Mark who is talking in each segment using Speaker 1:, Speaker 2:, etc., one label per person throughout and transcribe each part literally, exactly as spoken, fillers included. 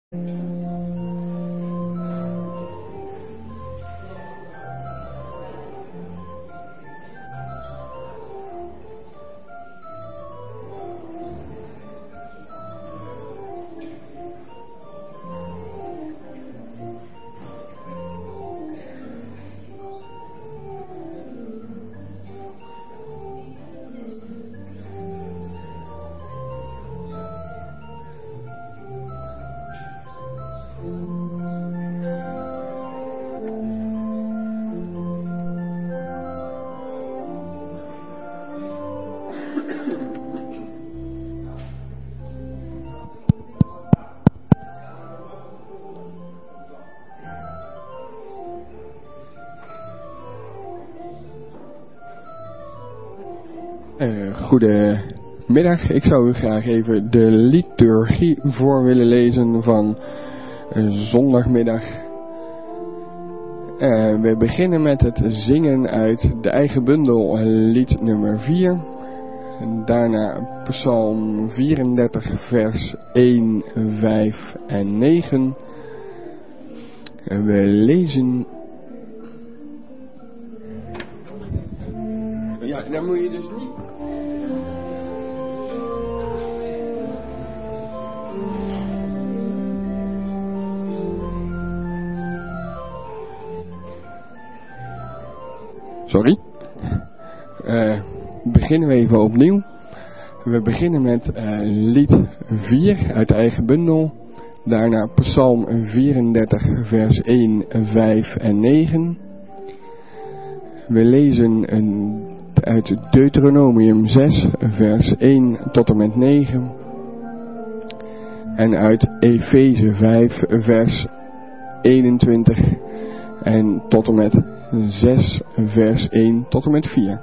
Speaker 1: Uh, goedemiddag, ik zou u graag even de liturgie voor willen lezen van uh, zondagmiddag. Uh, we beginnen met het zingen uit de eigen bundel, lied nummer vier. En daarna psalm vierendertig vers één, vijf en negen. En we lezen... Ja, dan moet je dus niet... Sorry. Uh, beginnen we even opnieuw. We beginnen met uh, lied vier uit de eigen bundel. Daarna psalm vierendertig vers één, vijf en negen. We lezen een, uit Deuteronomium zes vers één tot en met negen. En uit Efeze vijf vers eenentwintig en tot en met zes vers één tot en met vier.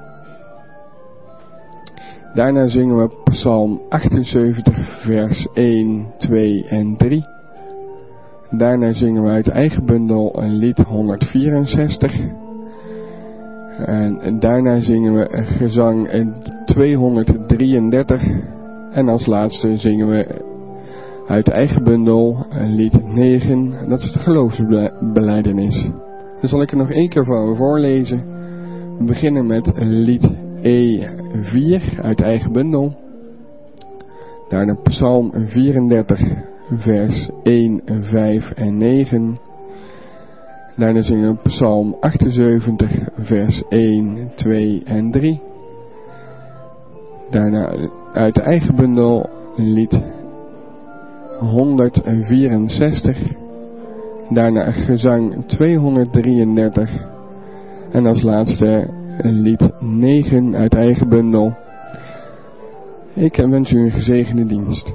Speaker 1: Daarna zingen we psalm achtenzeventig vers één, twee en drie. Daarna zingen we uit eigen bundel een lied honderdvierenzestig. En, en daarna zingen we gezang tweehonderddrieëndertig. En als laatste zingen we uit eigen bundel een lied negen. Dat is de geloofsbelijdenis. Dan zal ik er nog één keer van voorlezen. We beginnen met lied E vier uit eigen bundel. Daarna psalm vierendertig vers één, vijf en negen. Daarna zingen we psalm achtenzeventig vers één, twee en drie. Daarna uit de eigen bundel lied honderdvierenzestig. Daarna gezang tweehonderddrieëndertig. En als laatste lied negen uit eigen bundel. Ik wens u een gezegende dienst.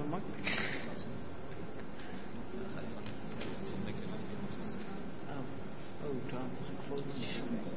Speaker 2: zo makkelijk. Oh, oh, daar mag ik foto's.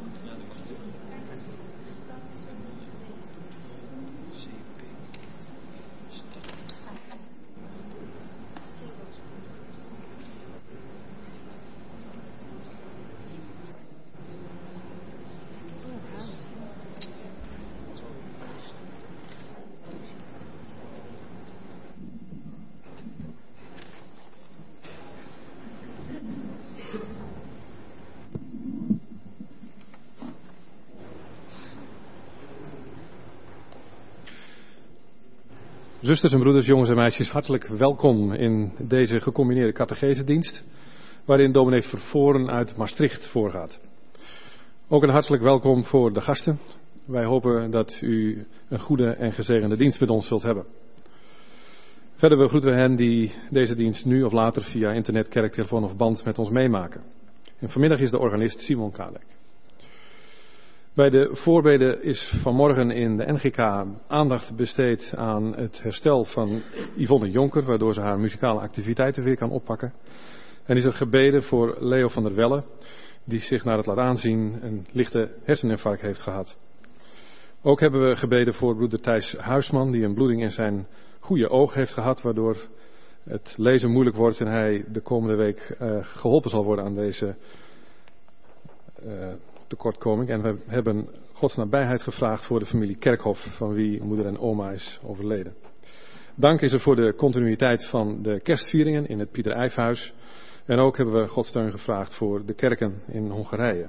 Speaker 3: Zusters en broeders, jongens en meisjes, hartelijk welkom in deze gecombineerde catechesedienst, waarin dominee Vervoren uit Maastricht voorgaat. Ook een hartelijk welkom voor de gasten. Wij hopen dat u een goede en gezegende dienst met ons zult hebben. Verder begroeten we hen die deze dienst nu of later via internet, kerktelefoon of band met ons meemaken. En vanmiddag is de organist Simon Kadek. Bij de voorbeden is vanmorgen in de N G K aandacht besteed aan het herstel van Yvonne Jonker, waardoor ze haar muzikale activiteiten weer kan oppakken. En is er gebeden voor Leo van der Welle, die zich naar het laat aanzien een lichte herseninfarct heeft gehad. Ook hebben we gebeden voor broeder Thijs Huisman, die een bloeding in zijn goede oog heeft gehad, waardoor het lezen moeilijk wordt en hij de komende week uh, geholpen zal worden aan deze uh, tekortkoming. En we hebben Gods nabijheid gevraagd voor de familie Kerkhoff, van wie moeder en oma is overleden. Dank is er voor de continuïteit van de kerstvieringen in het Pieter Eyfhuis. En ook hebben we Gods steun gevraagd voor de kerken in Hongarije.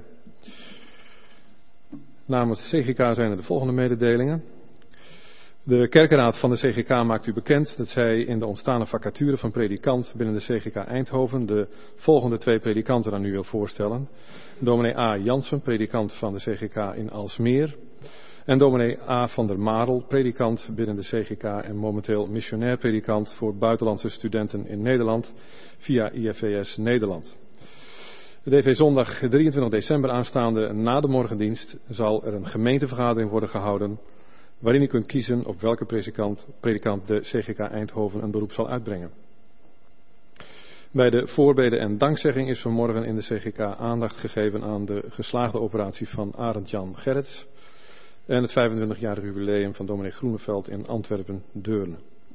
Speaker 3: Namens C G K zijn er de volgende mededelingen. De kerkenraad van de C G K maakt u bekend dat zij in de ontstane vacature van predikant binnen de C G K Eindhoven de volgende twee predikanten aan u wil voorstellen. Dominee A. Jansen, predikant van de C G K in Alsmeer. En dominee A. van der Marel, predikant binnen de C G K en momenteel missionair predikant voor buitenlandse studenten in Nederland via I F V S Nederland. De D V zondag drieëntwintig december aanstaande na de morgendienst zal er een gemeentevergadering worden gehouden, waarin u kunt kiezen op welke predikant, predikant de C G K Eindhoven een beroep zal uitbrengen. Bij de voorbeden en dankzegging is vanmorgen in de C G K aandacht gegeven aan de geslaagde operatie van Arend Jan Gerrits en het vijfentwintigjarig jubileum van dominee Groeneveld in Antwerpen-Deurne.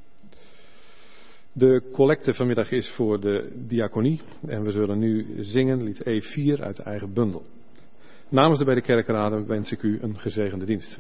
Speaker 3: De collecte vanmiddag is voor de diaconie en we zullen nu zingen lied E vier uit de eigen bundel. Namens de beide kerkenraden wens ik u een gezegende dienst.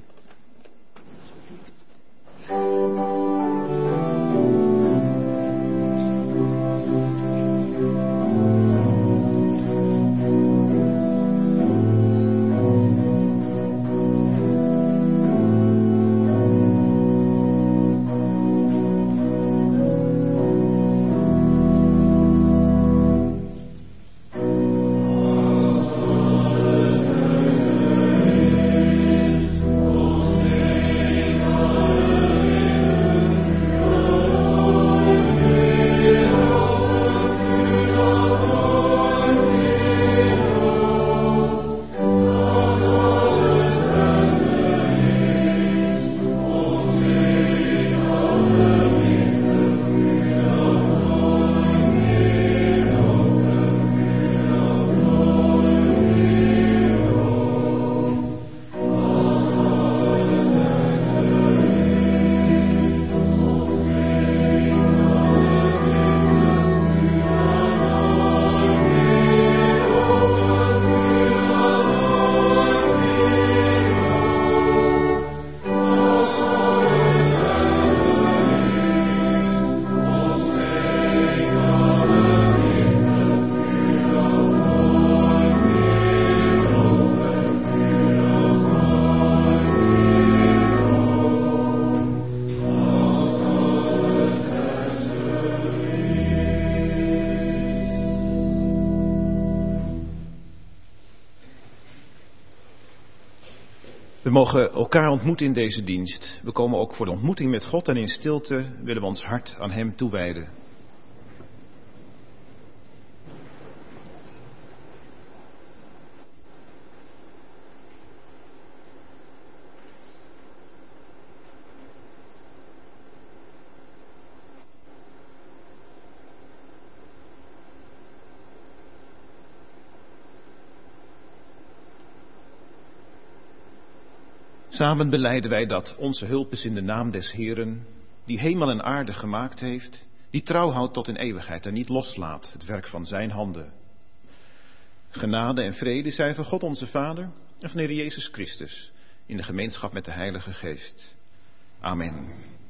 Speaker 4: We mogen elkaar ontmoeten in deze dienst. We komen ook voor de ontmoeting met God en in stilte willen we ons hart aan Hem toewijden. Samen belijden wij dat onze hulp is in de naam des Heeren, die hemel en aarde gemaakt heeft, die trouw houdt tot in eeuwigheid en niet loslaat het werk van zijn handen. Genade en vrede zij van God onze Vader en van de Heer Jezus Christus in de gemeenschap met de Heilige Geest. Amen.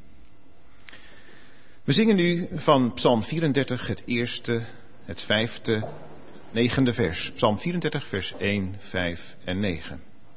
Speaker 4: We zingen nu van Psalm vierendertig het eerste, het vijfde, negende vers. Psalm vierendertig vers één, vijf en negen.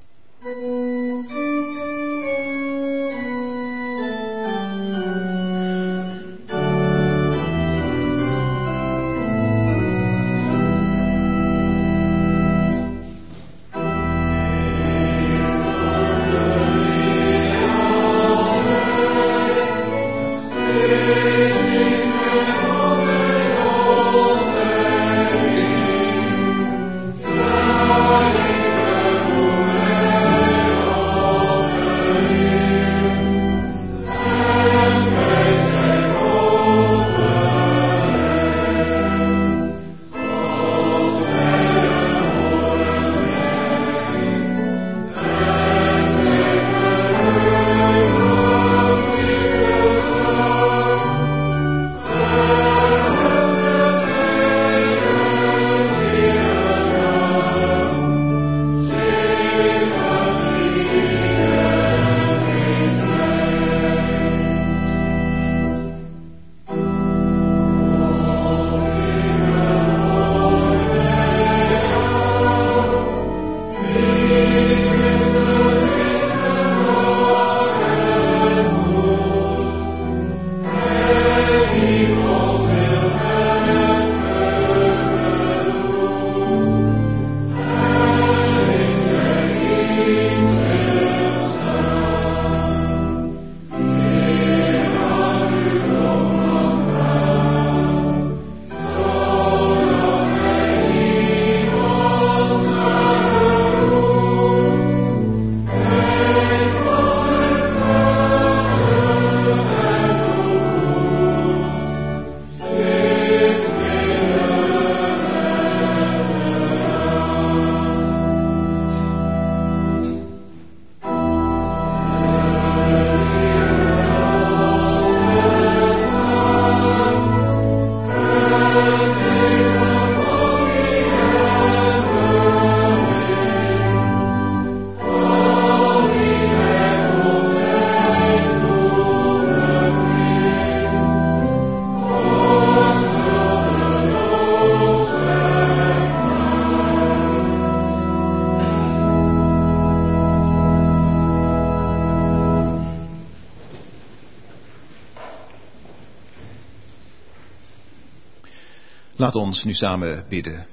Speaker 4: Laat ons nu samen bidden.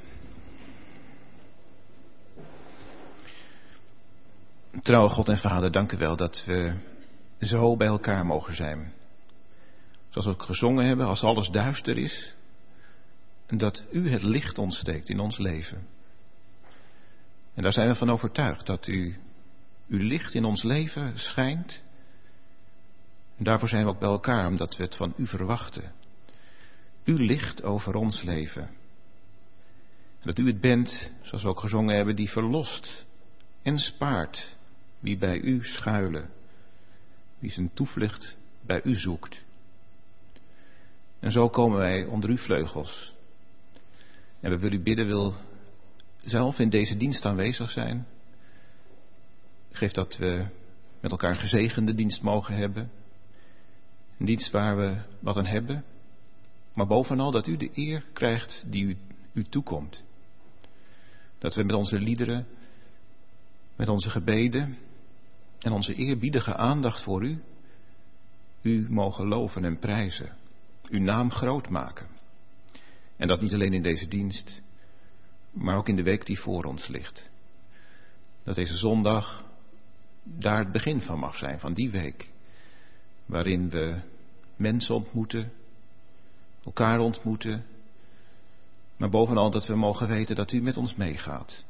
Speaker 4: Trouwe God en Vader, dank u wel dat we zo bij elkaar mogen zijn. Zoals we ook gezongen hebben, als alles duister is, dat u het licht ontsteekt in ons leven. En daar zijn we van overtuigd dat u, uw licht in ons leven schijnt. En daarvoor zijn we ook bij elkaar, omdat we het van u verwachten. U licht over ons leven. En dat u het bent, zoals we ook gezongen hebben, die verlost en spaart wie bij u schuilen. Wie zijn toevlucht bij u zoekt. En zo komen wij onder uw vleugels. En we willen u bidden, wil zelf in deze dienst aanwezig zijn. Geef dat we met elkaar een gezegende dienst mogen hebben. Een dienst waar we wat aan hebben. Maar bovenal dat u de eer krijgt die u, u toekomt. Dat we met onze liederen, met onze gebeden en onze eerbiedige aandacht voor u, u mogen loven en prijzen. Uw naam groot maken. En dat niet alleen in deze dienst, maar ook in de week die voor ons ligt. Dat deze zondag daar het begin van mag zijn, van die week. Waarin we mensen ontmoeten, elkaar ontmoeten. Maar bovenal dat we mogen weten dat u met ons meegaat.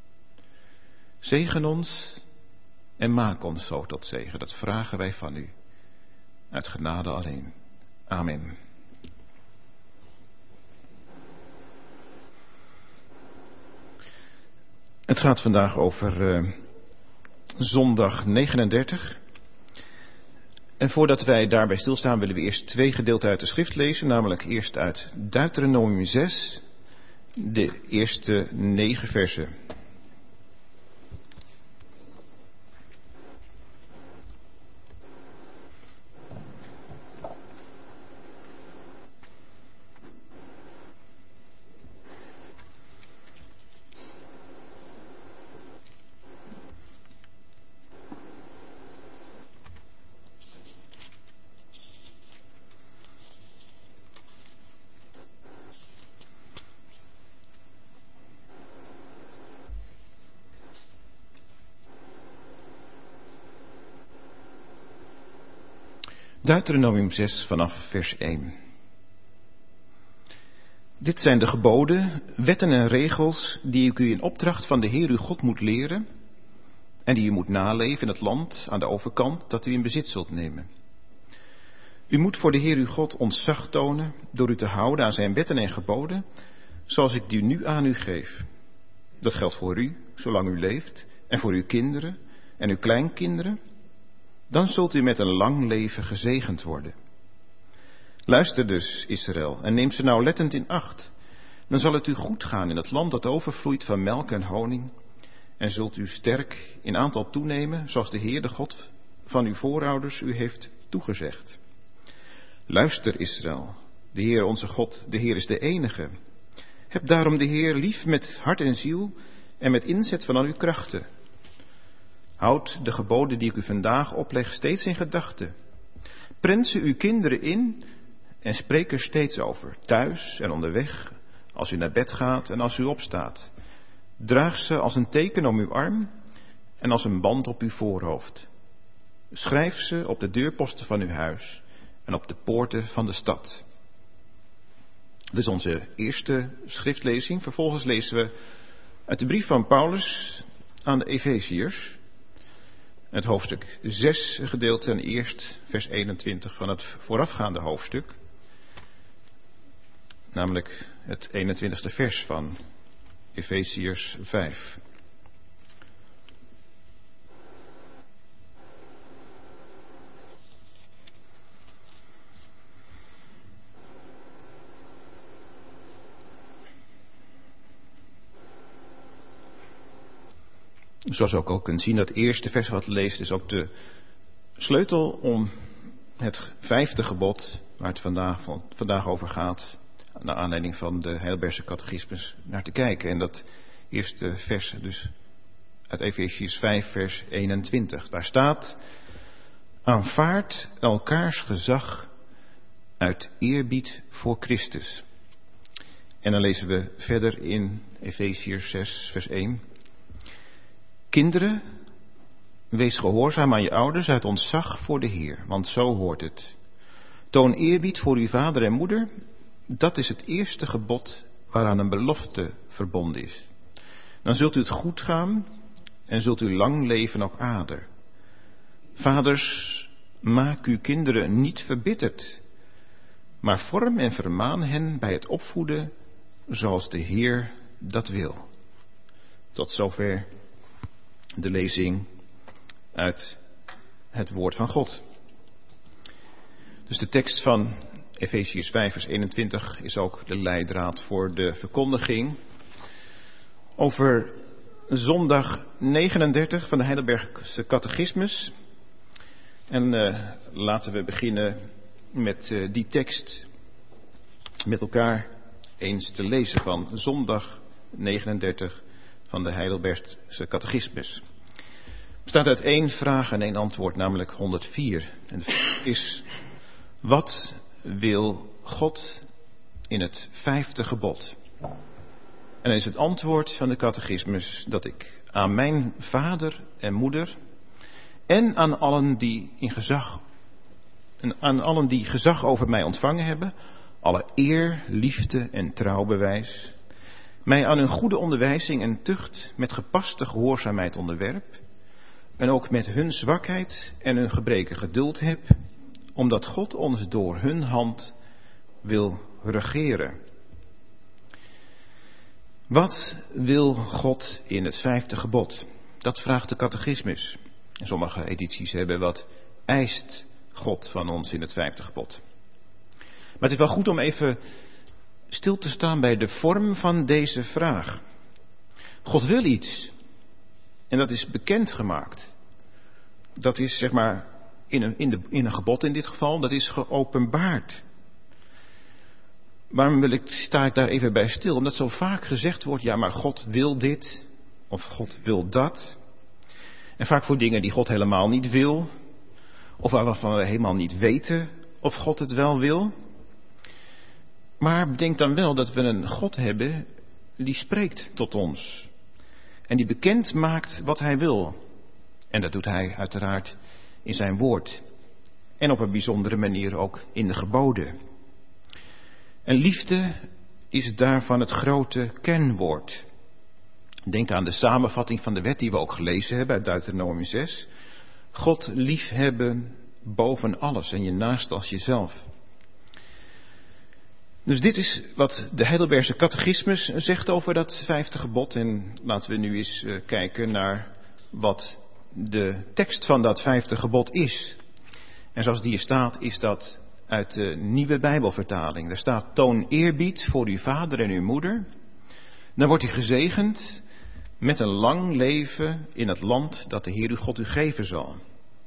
Speaker 4: Zegen ons en maak ons zo tot zegen. Dat vragen wij van u. Uit genade alleen. Amen. Het gaat vandaag over uh, zondag negenendertig. En voordat wij daarbij stilstaan willen we eerst twee gedeelten uit de schrift lezen, namelijk eerst uit Deuteronomium zes, de eerste negen versen. Deuteronomium zes vanaf vers één. Dit zijn de geboden, wetten en regels die ik u in opdracht van de Heer uw God moet leren en die u moet naleven in het land aan de overkant dat u in bezit zult nemen. U moet voor de Heer uw God ontzag tonen door u te houden aan zijn wetten en geboden, zoals ik die nu aan u geef. Dat geldt voor u, zolang u leeft, en voor uw kinderen en uw kleinkinderen. Dan zult u met een lang leven gezegend worden. Luister dus, Israël, en neem ze nauwlettend in acht. Dan zal het u goed gaan in het land dat overvloeit van melk en honing. En zult u sterk in aantal toenemen, zoals de Heer, de God van uw voorouders, u heeft toegezegd. Luister, Israël, de Heer onze God, de Heer is de enige. Heb daarom de Heer lief met hart en ziel en met inzet van al uw krachten. Houd de geboden die ik u vandaag opleg steeds in gedachten. Prent ze uw kinderen in en spreek er steeds over, thuis en onderweg, als u naar bed gaat en als u opstaat. Draag ze als een teken om uw arm en als een band op uw voorhoofd. Schrijf ze op de deurposten van uw huis en op de poorten van de stad. Dit is onze eerste schriftlezing. Vervolgens lezen we uit de brief van Paulus aan de Efeziërs. Het hoofdstuk zes gedeelte en eerst vers eenentwintig van het voorafgaande hoofdstuk. Namelijk het eenentwintigste vers van Efeziërs vijf. Zoals u ook al kunt zien, dat eerste vers wat we lezen is ook de sleutel om het vijfde gebod, waar het vandaag, vandaag over gaat, naar aanleiding van de Heidelbergse catechismus, naar te kijken. En dat eerste vers, dus uit Efeziërs vijf, vers eenentwintig. Daar staat: aanvaard elkaars gezag uit eerbied voor Christus. En dan lezen we verder in Efeziërs zes, vers één. Kinderen, wees gehoorzaam aan je ouders uit ontzag voor de Heer, want zo hoort het. Toon eerbied voor uw vader en moeder, dat is het eerste gebod waaraan een belofte verbonden is. Dan zult u het goed gaan en zult u lang leven op aarde. Vaders, maak uw kinderen niet verbitterd, maar vorm en vermaan hen bij het opvoeden zoals de Heer dat wil. Tot zover de lezing uit het woord van God. Dus de tekst van Efeziërs vijf vers eenentwintig is ook de leidraad voor de verkondiging over zondag negenendertig van de Heidelbergse catechismus. En uh, laten we beginnen met uh, die tekst met elkaar eens te lezen van zondag negenendertig van de Heidelbergse catechismus. Het bestaat uit één vraag en één antwoord, namelijk honderdvier. En de vraag is: wat wil God in het vijfde gebod? En dan is het antwoord van de catechismus dat ik aan mijn vader en moeder en aan allen die in gezag en aan allen die gezag over mij ontvangen hebben, alle eer, liefde en trouw bewijs, mij aan hun goede onderwijzing en tucht met gepaste gehoorzaamheid onderwerp, en ook met hun zwakheid en hun gebreken geduld heb, omdat God ons door hun hand wil regeren. Wat wil God in het vijfde gebod? Dat vraagt de catechismus. En sommige edities hebben wat eist God van ons in het vijfde gebod. Maar het is wel goed om even stil te staan bij de vorm van deze vraag. God wil iets. En dat is bekendgemaakt. Dat is zeg maar in een, in de, in een gebod in dit geval, dat is geopenbaard. Waarom wil ik, sta ik daar even bij stil? Omdat zo vaak gezegd wordt, ja maar God wil dit of God wil dat. En vaak voor dingen die God helemaal niet wil. Of waarvan we helemaal niet weten of God het wel wil. Maar bedenk dan wel dat we een God hebben die spreekt tot ons. En die bekend maakt wat hij wil. En dat doet hij uiteraard in zijn woord. En op een bijzondere manier ook in de geboden. En liefde is daarvan het grote kenwoord. Denk aan de samenvatting van de wet die we ook gelezen hebben uit Deuteronomium zes. God liefhebben boven alles en je naast als jezelf. Dus dit is wat de Heidelbergse catechismus zegt over dat vijfde gebod. En laten we nu eens uh, kijken naar wat de tekst van dat vijfde gebod is. En zoals die hier staat, is dat uit de Nieuwe Bijbelvertaling. Daar staat: toon eerbied voor uw vader en uw moeder. Dan wordt u gezegend met een lang leven in het land dat de Heer uw God u geven zal.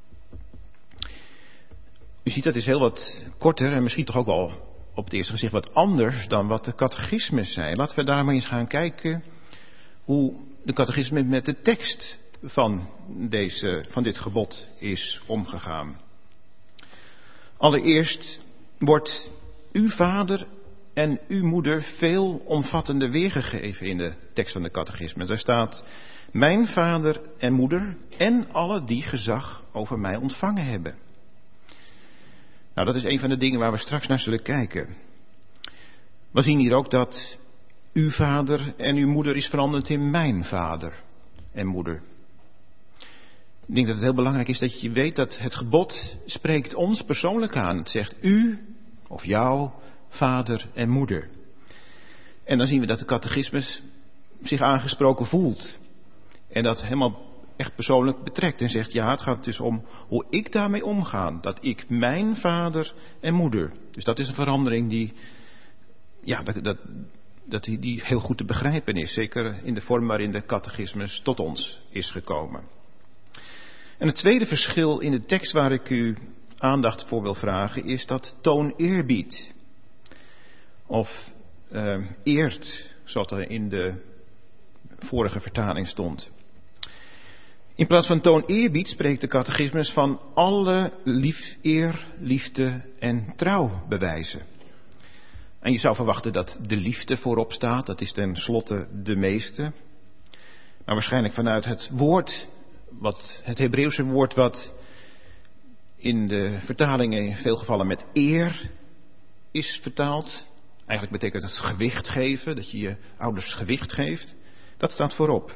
Speaker 4: U ziet, dat is heel wat korter en misschien toch ook wel op het eerste gezicht wat anders dan wat de catechismus zei. Laten we daar maar eens gaan kijken hoe de catechismus met de tekst van, deze, van dit gebod is omgegaan. Allereerst wordt uw vader en uw moeder veel omvattender weergegeven in de tekst van de catechismus. Daar staat: mijn vader en moeder en alle die gezag over mij ontvangen hebben. Nou, dat is een van de dingen waar we straks naar zullen kijken. We zien hier ook dat uw vader en uw moeder is veranderd in mijn vader en moeder. Ik denk dat het heel belangrijk is dat je weet dat het gebod spreekt ons persoonlijk aan. Het zegt u of jouw vader en moeder. En dan zien we dat de catechismus zich aangesproken voelt. En dat helemaal echt persoonlijk betrekt. En zegt, ja, het gaat dus om hoe ik daarmee omga. Dat ik mijn vader en moeder. Dus dat is een verandering die, ja, dat, dat, dat die, die heel goed te begrijpen is. Zeker in de vorm waarin de catechismus tot ons is gekomen. En het tweede verschil in de tekst waar ik u aandacht voor wil vragen is dat toon eerbied. Of uh, eert, zoals er in de vorige vertaling stond. In plaats van toon eerbied spreekt de catechismus van alle lief, eer, liefde en trouw bewijzen. En je zou verwachten dat de liefde voorop staat, dat is ten slotte de meeste. Maar waarschijnlijk vanuit het woord, wat, het Hebreeuwse woord wat in de vertalingen in veel gevallen met eer is vertaald. Eigenlijk betekent het gewicht geven, dat je je ouders gewicht geeft. Dat staat voorop.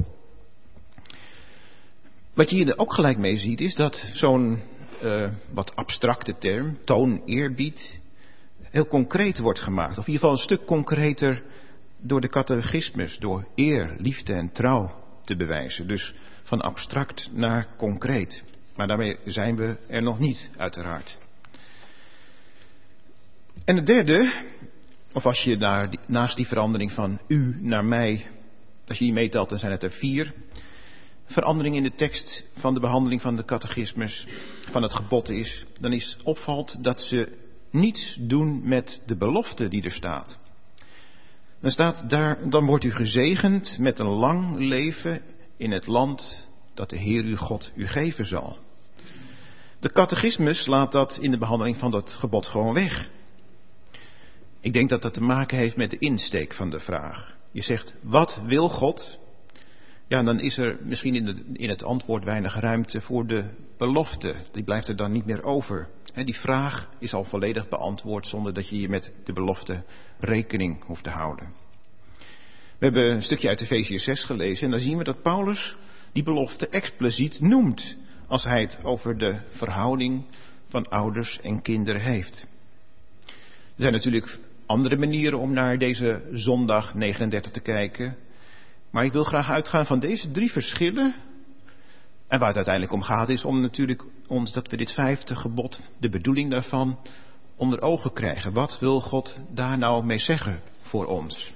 Speaker 4: Wat je hier ook gelijk mee ziet is dat zo'n uh, wat abstracte term, toon eerbied, heel concreet wordt gemaakt. Of in ieder geval een stuk concreter door de catechismus, door eer, liefde en trouw te bewijzen. Dus van abstract naar concreet. Maar daarmee zijn we er nog niet, uiteraard. En het derde, of als je naar, naast die verandering van u naar mij, als je die meetelt, dan zijn het er vier. Verandering in de tekst van de behandeling van de catechismus, van het gebod is, dan is opvalt dat ze niets doen met de belofte die er staat. Dan staat daar, dan wordt u gezegend met een lang leven in het land dat de Heer uw God u geven zal. De catechismus laat dat in de behandeling van dat gebod gewoon weg. Ik denk dat dat te maken heeft met de insteek van de vraag. Je zegt, wat wil God? Ja, dan is er misschien in, de, in het antwoord weinig ruimte voor de belofte. Die blijft er dan niet meer over. He, die vraag is al volledig beantwoord zonder dat je hier met de belofte rekening hoeft te houden. We hebben een stukje uit Efeziërs zes gelezen en dan zien we dat Paulus die belofte expliciet noemt als hij het over de verhouding van ouders en kinderen heeft. Er zijn natuurlijk andere manieren om naar deze zondag negenendertig te kijken. Maar ik wil graag uitgaan van deze drie verschillen En waar het uiteindelijk om gaat is om natuurlijk ons dat we dit vijfde gebod, de bedoeling daarvan, onder ogen krijgen. Wat wil God daar nou mee zeggen voor ons?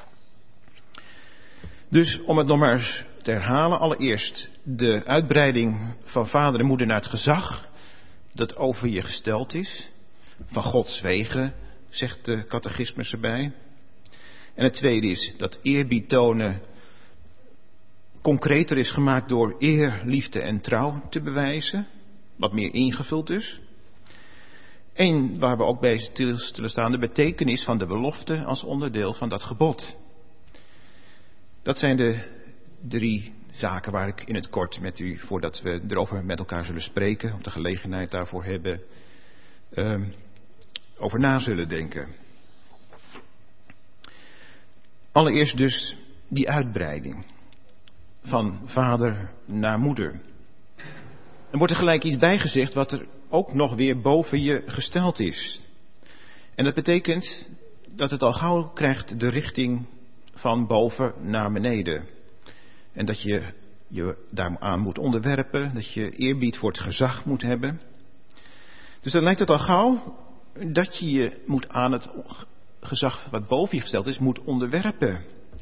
Speaker 4: Dus om het nog maar eens te herhalen, allereerst de uitbreiding van vader en moeder naar het gezag dat over je gesteld is. Van Gods wegen, zegt de catechismus erbij. En het tweede is dat eerbied tonen concreter is gemaakt door eer, liefde en trouw te bewijzen. Wat meer ingevuld dus. En waar we ook bij stilstaan, staan, de betekenis van de belofte als onderdeel van dat gebod. Dat zijn de drie zaken waar ik in het kort met u, voordat we erover met elkaar zullen spreken, of de gelegenheid daarvoor hebben, um, over na zullen denken. Allereerst dus die uitbreiding van vader naar moeder. Er wordt er gelijk iets bijgezegd wat er ook nog weer boven je gesteld is. En dat betekent dat het al gauw krijgt de richting van boven naar beneden. En dat je je daaraan moet onderwerpen, dat je eerbied voor het gezag moet hebben. Dus dan lijkt het al gauw dat je je moet aan het gezag wat boven je gesteld is, moet onderwerpen.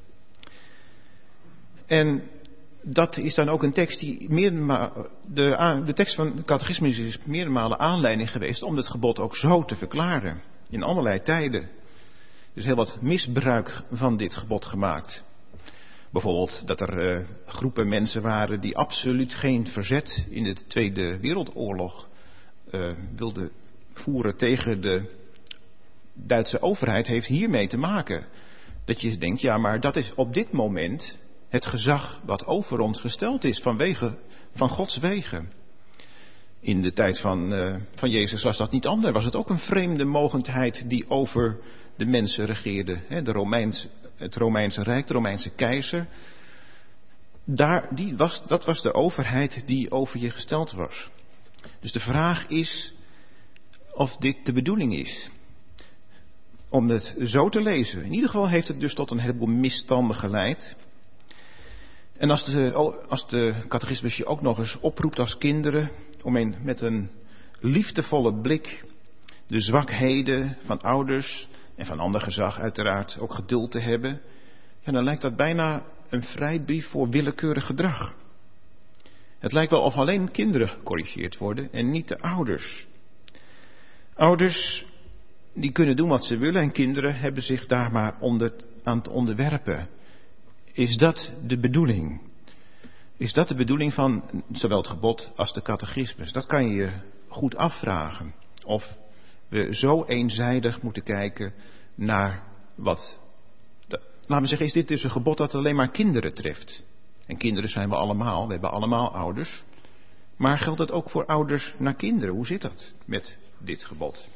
Speaker 4: En dat is dan ook een tekst die meermalen, de, de tekst van de catechismus is meerdere malen aanleiding geweest om het gebod ook zo te verklaren. In allerlei tijden. Dus heel wat misbruik van dit gebod gemaakt. Bijvoorbeeld dat er uh, groepen mensen waren die absoluut geen verzet in de Tweede Wereldoorlog uh, wilden voeren tegen de Duitse overheid, heeft hiermee te maken. Dat je denkt, ja, maar dat is op dit moment het gezag wat over ons gesteld is vanwege van Gods wegen. In de tijd van, uh, van Jezus was dat niet anders. Was het ook een vreemde mogendheid die over de mensen regeerde. Hè? De Romeins, het Romeinse Rijk, de Romeinse keizer. Daar, die was, dat was de overheid die over je gesteld was. Dus de vraag is of dit de bedoeling is. Om het zo te lezen. In ieder geval heeft het dus tot een heleboel misstanden geleid. En als de, als de catechismus je ook nog eens oproept als kinderen om een, met een liefdevolle blik de zwakheden van ouders en van ander gezag uiteraard ook geduld te hebben, ja, dan lijkt dat bijna een vrijbrief voor willekeurig gedrag. Het lijkt wel of alleen kinderen gecorrigeerd worden en niet de ouders. Ouders die kunnen doen wat ze willen en kinderen hebben zich daar maar onder, aan te onderwerpen. Is dat de bedoeling? Is dat de bedoeling van zowel het gebod als de catechismus? Dat kan je je goed afvragen. Of we zo eenzijdig moeten kijken naar wat... Laten we zeggen, is dit dus een gebod dat alleen maar kinderen treft? En kinderen zijn we allemaal, we hebben allemaal ouders. Maar geldt het ook voor ouders naar kinderen? Hoe zit dat met dit gebod?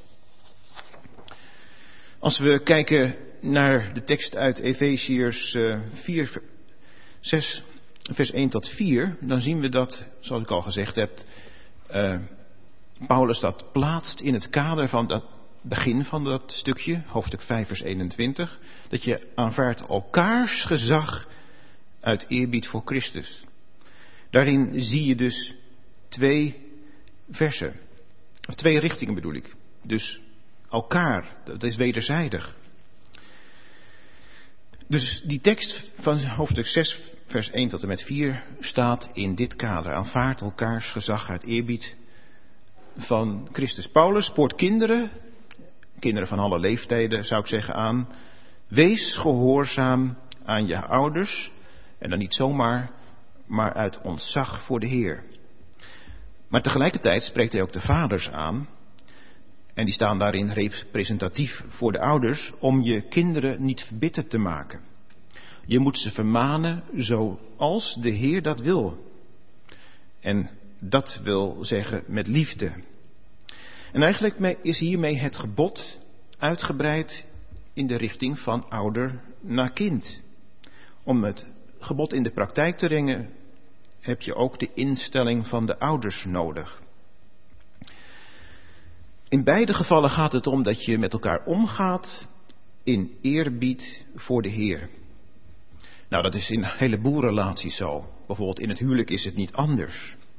Speaker 4: Als we kijken naar de tekst uit Efeziërs vier, zes, vers één tot vier, dan zien we dat, zoals ik al gezegd heb, uh, Paulus dat plaatst in het kader van dat begin van dat stukje, hoofdstuk vijf, vers eenentwintig, dat je aanvaardt elkaars gezag uit eerbied voor Christus. Daarin zie je dus twee versen, of twee richtingen bedoel ik. Dus elkaar, dat is wederzijdig. Dus die tekst van hoofdstuk zes, vers één tot en met vier staat in dit kader. Aanvaard elkaars gezag uit eerbied van Christus. Paulus spoort kinderen, kinderen van alle leeftijden zou ik zeggen, aan. Wees gehoorzaam aan je ouders. En dan niet zomaar, maar uit ontzag voor de Heer. Maar tegelijkertijd spreekt hij ook de vaders aan. En die staan daarin representatief voor de ouders om je kinderen niet verbitterd te maken. Je moet ze vermanen zoals de Heer dat wil. En dat wil zeggen met liefde. En eigenlijk is hiermee het gebod uitgebreid in de richting van ouder naar kind. Om het gebod in de praktijk te brengen heb je ook de instelling van de ouders nodig. In beide gevallen gaat het om dat je met elkaar omgaat in eerbied voor de Heer. Nou, dat is in een heleboel relaties zo. Bijvoorbeeld in het huwelijk is het niet anders.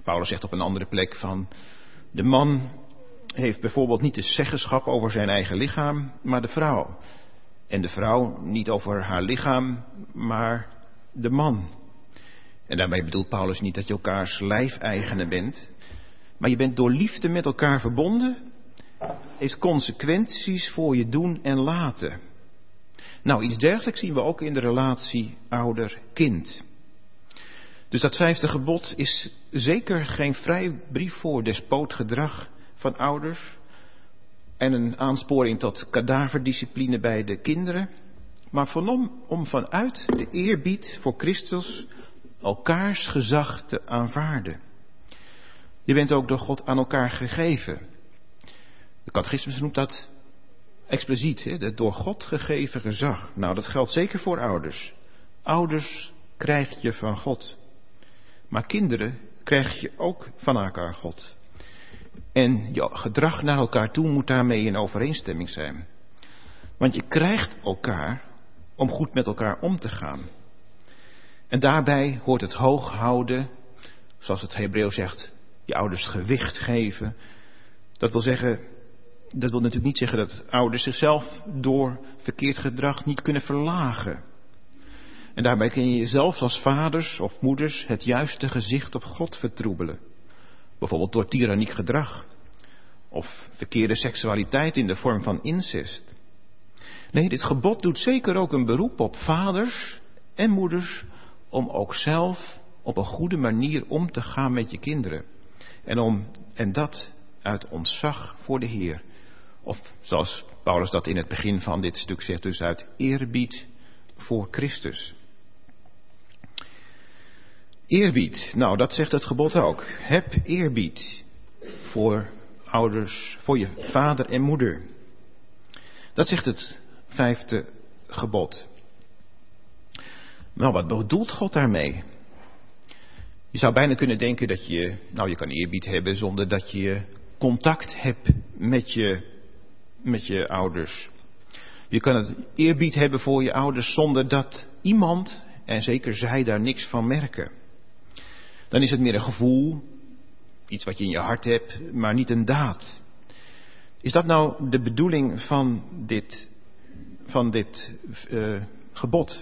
Speaker 4: Paulus zegt op een andere plek van, de man heeft bijvoorbeeld niet de zeggenschap over zijn eigen lichaam, maar de vrouw. En de vrouw niet over haar lichaam, maar de man. En daarmee bedoelt Paulus niet dat je elkaars lijfeigenen bent, maar je bent door liefde met elkaar verbonden, heeft consequenties voor je doen en laten. Nou, iets dergelijks zien we ook in de relatie ouder-kind. Dus dat vijfde gebod is zeker geen vrijbrief voor despootgedrag van ouders en een aansporing tot kadaverdiscipline bij de kinderen, maar van om vanuit de eerbied voor Christus elkaars gezag te aanvaarden. Je bent ook door God aan elkaar gegeven. De catechismus noemt dat expliciet, hè? Het door God gegeven gezag. Nou, dat geldt zeker voor ouders. Ouders krijg je van God. Maar kinderen krijg je ook van elkaar God. En je gedrag naar elkaar toe moet daarmee in overeenstemming zijn. Want je krijgt elkaar om goed met elkaar om te gaan. En daarbij hoort het hoog houden, zoals het Hebreeuws zegt, je ouders gewicht geven. Dat wil zeggen, dat wil natuurlijk niet zeggen dat ouders zichzelf door verkeerd gedrag niet kunnen verlagen. En daarbij kun je jezelf als vaders of moeders het juiste gezicht op God vertroebelen. Bijvoorbeeld door tyranniek gedrag. Of verkeerde seksualiteit in de vorm van incest. Nee, dit gebod doet zeker ook een beroep op vaders en moeders om ook zelf op een goede manier om te gaan met je kinderen. En, om, en dat uit ontzag voor de Heer. Of zoals Paulus dat in het begin van dit stuk zegt, dus uit eerbied voor Christus. Eerbied, nou dat zegt het gebod ook. Heb eerbied voor ouders, voor je vader en moeder. Dat zegt het vijfde gebod. Nou, wat bedoelt God daarmee? Je zou bijna kunnen denken dat je, nou je kan eerbied hebben zonder dat je contact hebt met je, met je ouders. Je kan het eerbied hebben voor je ouders zonder dat iemand, en zeker zij, daar niks van merken. Dan is het meer een gevoel, iets wat je in je hart hebt, maar niet een daad. Is dat nou de bedoeling van dit, van dit uh, gebod?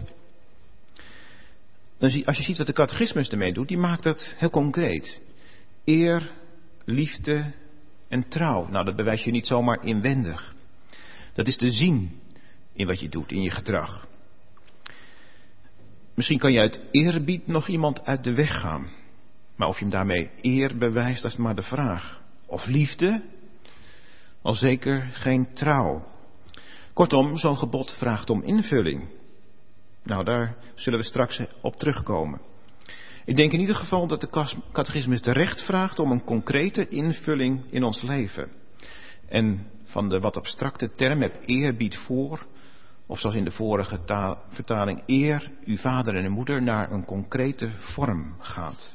Speaker 4: Dan zie, als je ziet wat de catechismus ermee doet, die maakt dat heel concreet. Eer, liefde en trouw. Nou, dat bewijs je niet zomaar inwendig. Dat is te zien in wat je doet, in je gedrag. Misschien kan je uit eerbied nog iemand uit de weg gaan. Maar of je hem daarmee eer bewijst, dat is maar de vraag. Of liefde, al zeker geen trouw. Kortom, zo'n gebod vraagt om invulling. Nou, daar zullen we straks op terugkomen. Ik denk in ieder geval dat de catechismus terecht vraagt om een concrete invulling in ons leven. En van de wat abstracte term heb eerbied voor, of zoals in de vorige ta- vertaling eer uw vader en uw moeder, naar een concrete vorm gaat.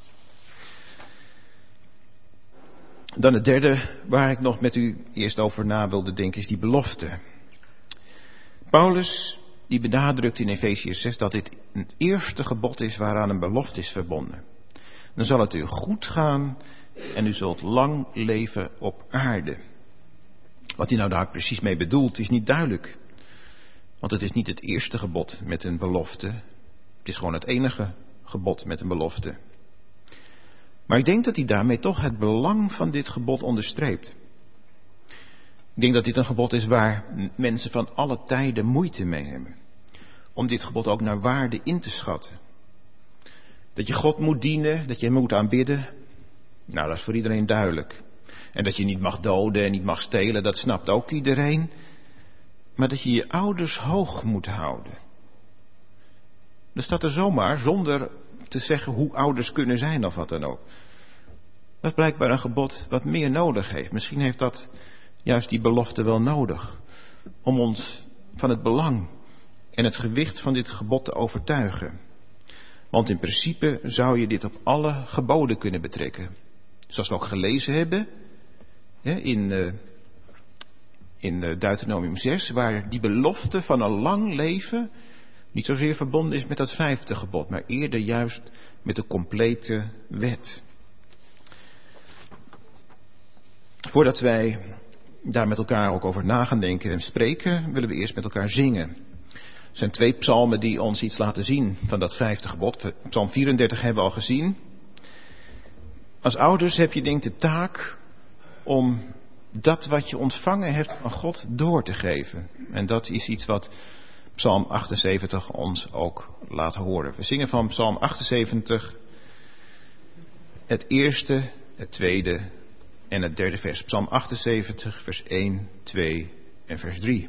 Speaker 4: Dan het derde waar ik nog met u eerst over na wilde denken is die belofte. Paulus die benadrukt in Efesiërs zes dat dit het eerste gebod is waaraan een belofte is verbonden. Dan zal het u goed gaan en u zult lang leven op aarde. Wat hij nou daar precies mee bedoelt is niet duidelijk. Want het is niet het eerste gebod met een belofte. Het is gewoon het enige gebod met een belofte. Maar ik denk dat hij daarmee toch het belang van dit gebod onderstreept. Ik denk dat dit een gebod is waar mensen van alle tijden moeite mee hebben. Om dit gebod ook naar waarde in te schatten. Dat je God moet dienen, dat je hem moet aanbidden. Nou, dat is voor iedereen duidelijk. En dat je niet mag doden en niet mag stelen, dat snapt ook iedereen. Maar dat je je ouders hoog moet houden. Dat staat er zomaar, zonder te zeggen hoe ouders kunnen zijn of wat dan ook. Dat is blijkbaar een gebod wat meer nodig heeft. Misschien heeft dat juist die belofte wel nodig. Om ons van het belang en het gewicht van dit gebod te overtuigen. Want in principe zou je dit op alle geboden kunnen betrekken. Zoals we ook gelezen hebben in, in Deuteronomium zes, waar die belofte van een lang leven niet zozeer verbonden is met dat vijfde gebod, maar eerder juist met de complete wet. voordat wij daar met elkaar ook over na gaan denken en spreken, willen we eerst met elkaar zingen. Er zijn twee psalmen die ons iets laten zien van dat vijfde gebod. Psalm vierendertig hebben we al gezien. Als ouders heb je denk ik de taak om dat wat je ontvangen hebt van God door te geven. En dat is iets wat Psalm achtenzeventig ons ook laat horen. We zingen van Psalm achtenzeventig het eerste, het tweede en het derde vers. Psalm achtenzeventig, vers één, twee en vers drie.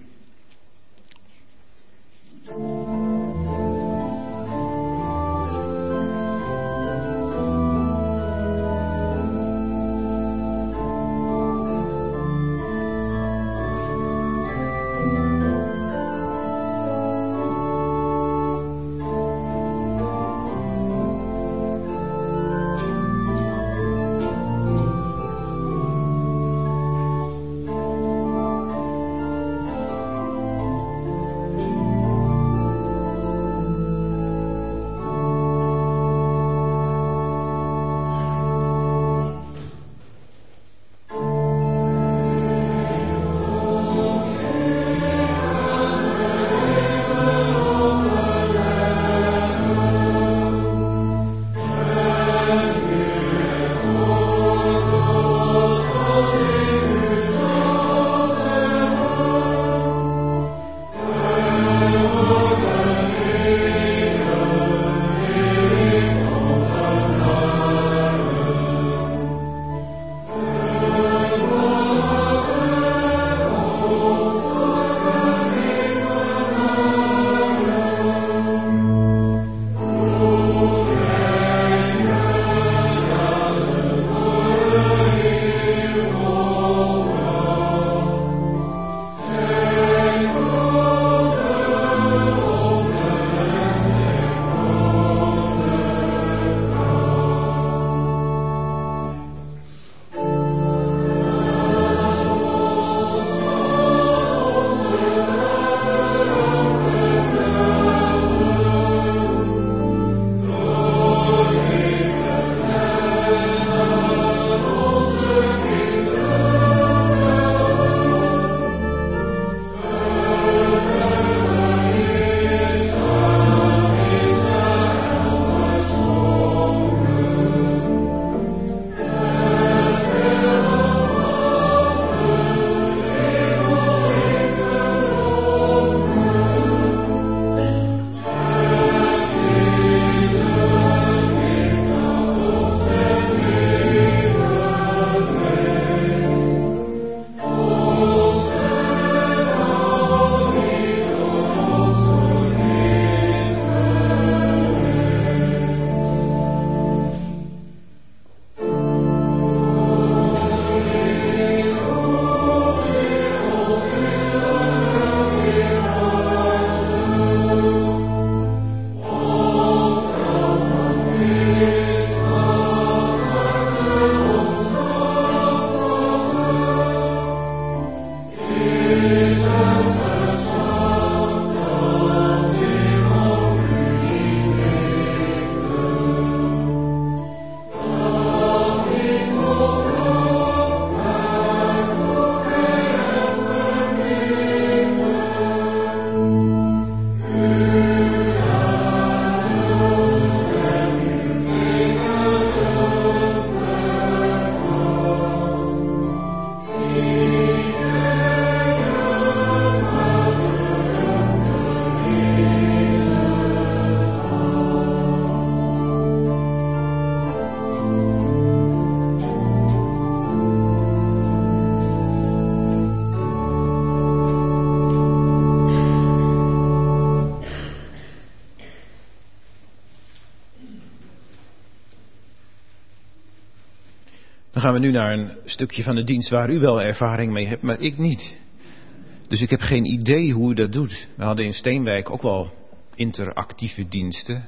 Speaker 4: Dan gaan we nu naar een stukje van de dienst waar u wel ervaring mee hebt, maar ik niet. Dus ik heb geen idee hoe u dat doet. We hadden in Steenwijk ook wel interactieve diensten.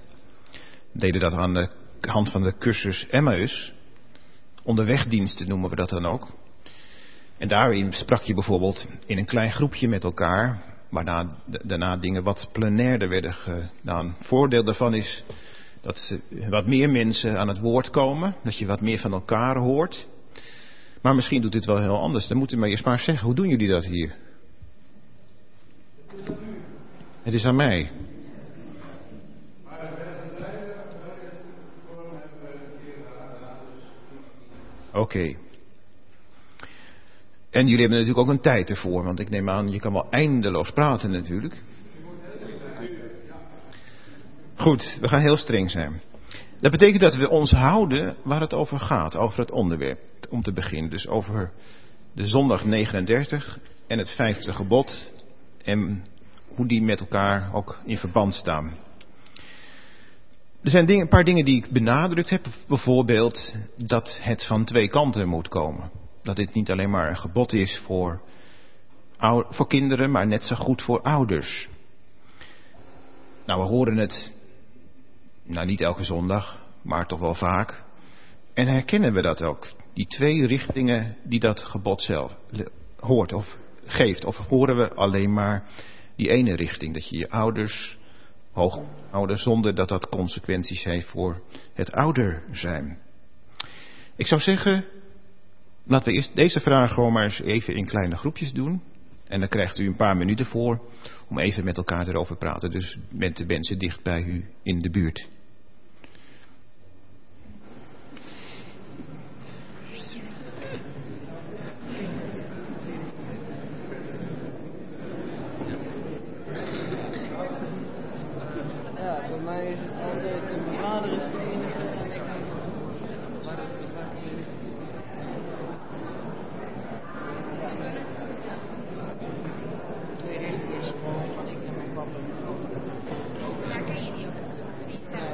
Speaker 4: We deden dat aan de hand van de cursus Emmaus. Onderwegdiensten noemen we dat dan ook. En daarin sprak je bijvoorbeeld in een klein groepje met elkaar, waarna daarna dingen wat plenairder werden gedaan. Voordeel daarvan is dat wat meer mensen aan het woord komen, dat je wat meer van elkaar hoort. Maar misschien doet dit wel heel anders. Dan moet u maar eerst maar zeggen, hoe doen jullie dat hier? Het is aan mij. Oké. Okay. En jullie hebben natuurlijk ook een tijd ervoor, want ik neem aan, je kan wel eindeloos praten natuurlijk. Goed, we gaan heel streng zijn. Dat betekent dat we ons houden waar het over gaat, over het onderwerp, om te beginnen. Dus over de zondag negenendertig en het vijfde gebod en hoe die met elkaar ook in verband staan. Er zijn dingen, een paar dingen die ik benadrukt heb, bijvoorbeeld dat het van twee kanten moet komen. Dat dit niet alleen maar een gebod is voor, voor kinderen, maar net zo goed voor ouders. Nou, we horen het, nou niet elke zondag, maar toch wel vaak. En herkennen we dat ook, die twee richtingen die dat gebod zelf hoort of geeft. Of horen we alleen maar die ene richting, dat je je ouders hoog houden zonder dat dat consequenties heeft voor het ouder zijn. Ik zou zeggen, laten we eerst deze vraag gewoon maar eens even in kleine groepjes doen. En dan krijgt u een paar minuten voor om even met elkaar erover te praten. Dus met de mensen dicht bij u in de buurt.
Speaker 2: Ja, bij mij is het altijd, de mijn vader is de enige en ik twee richtingen is gewoon van ik en mijn papa.
Speaker 5: Maar ken je die ook? Niet, uh,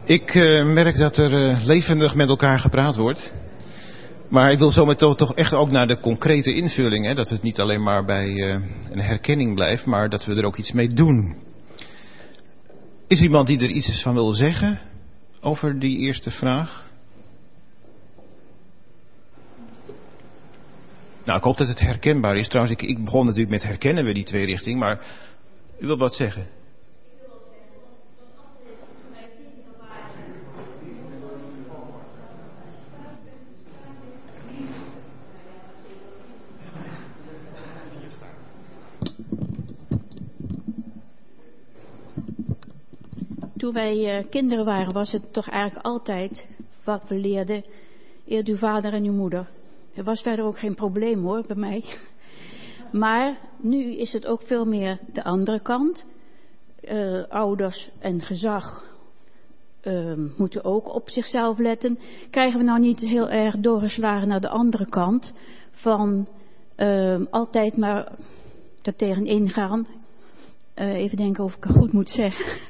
Speaker 4: Ik uh, merk dat er uh, levendig met elkaar gepraat wordt. Maar ik wil zo meteen toch echt ook naar de concrete invulling. Hè? Dat het niet alleen maar bij uh, een herkenning blijft, maar dat we er ook iets mee doen. Is er iemand die er iets van wil zeggen over die eerste vraag? Nou, ik hoop dat het herkenbaar is. Trouwens, ik, ik begon natuurlijk met herkennen we die twee richtingen, maar u wilt wat zeggen?
Speaker 5: Toen wij uh, kinderen waren, was het toch eigenlijk altijd wat we leerden. Eer uw vader en uw moeder. Er was verder ook geen probleem hoor, bij mij. Maar nu is het ook veel meer de andere kant. Uh, ouders en gezag uh, moeten ook op zichzelf letten. Krijgen we nou niet heel erg doorgeslagen naar de andere kant. Van uh, altijd maar er tegenin gaan. Uh, even denken of ik het goed moet zeggen.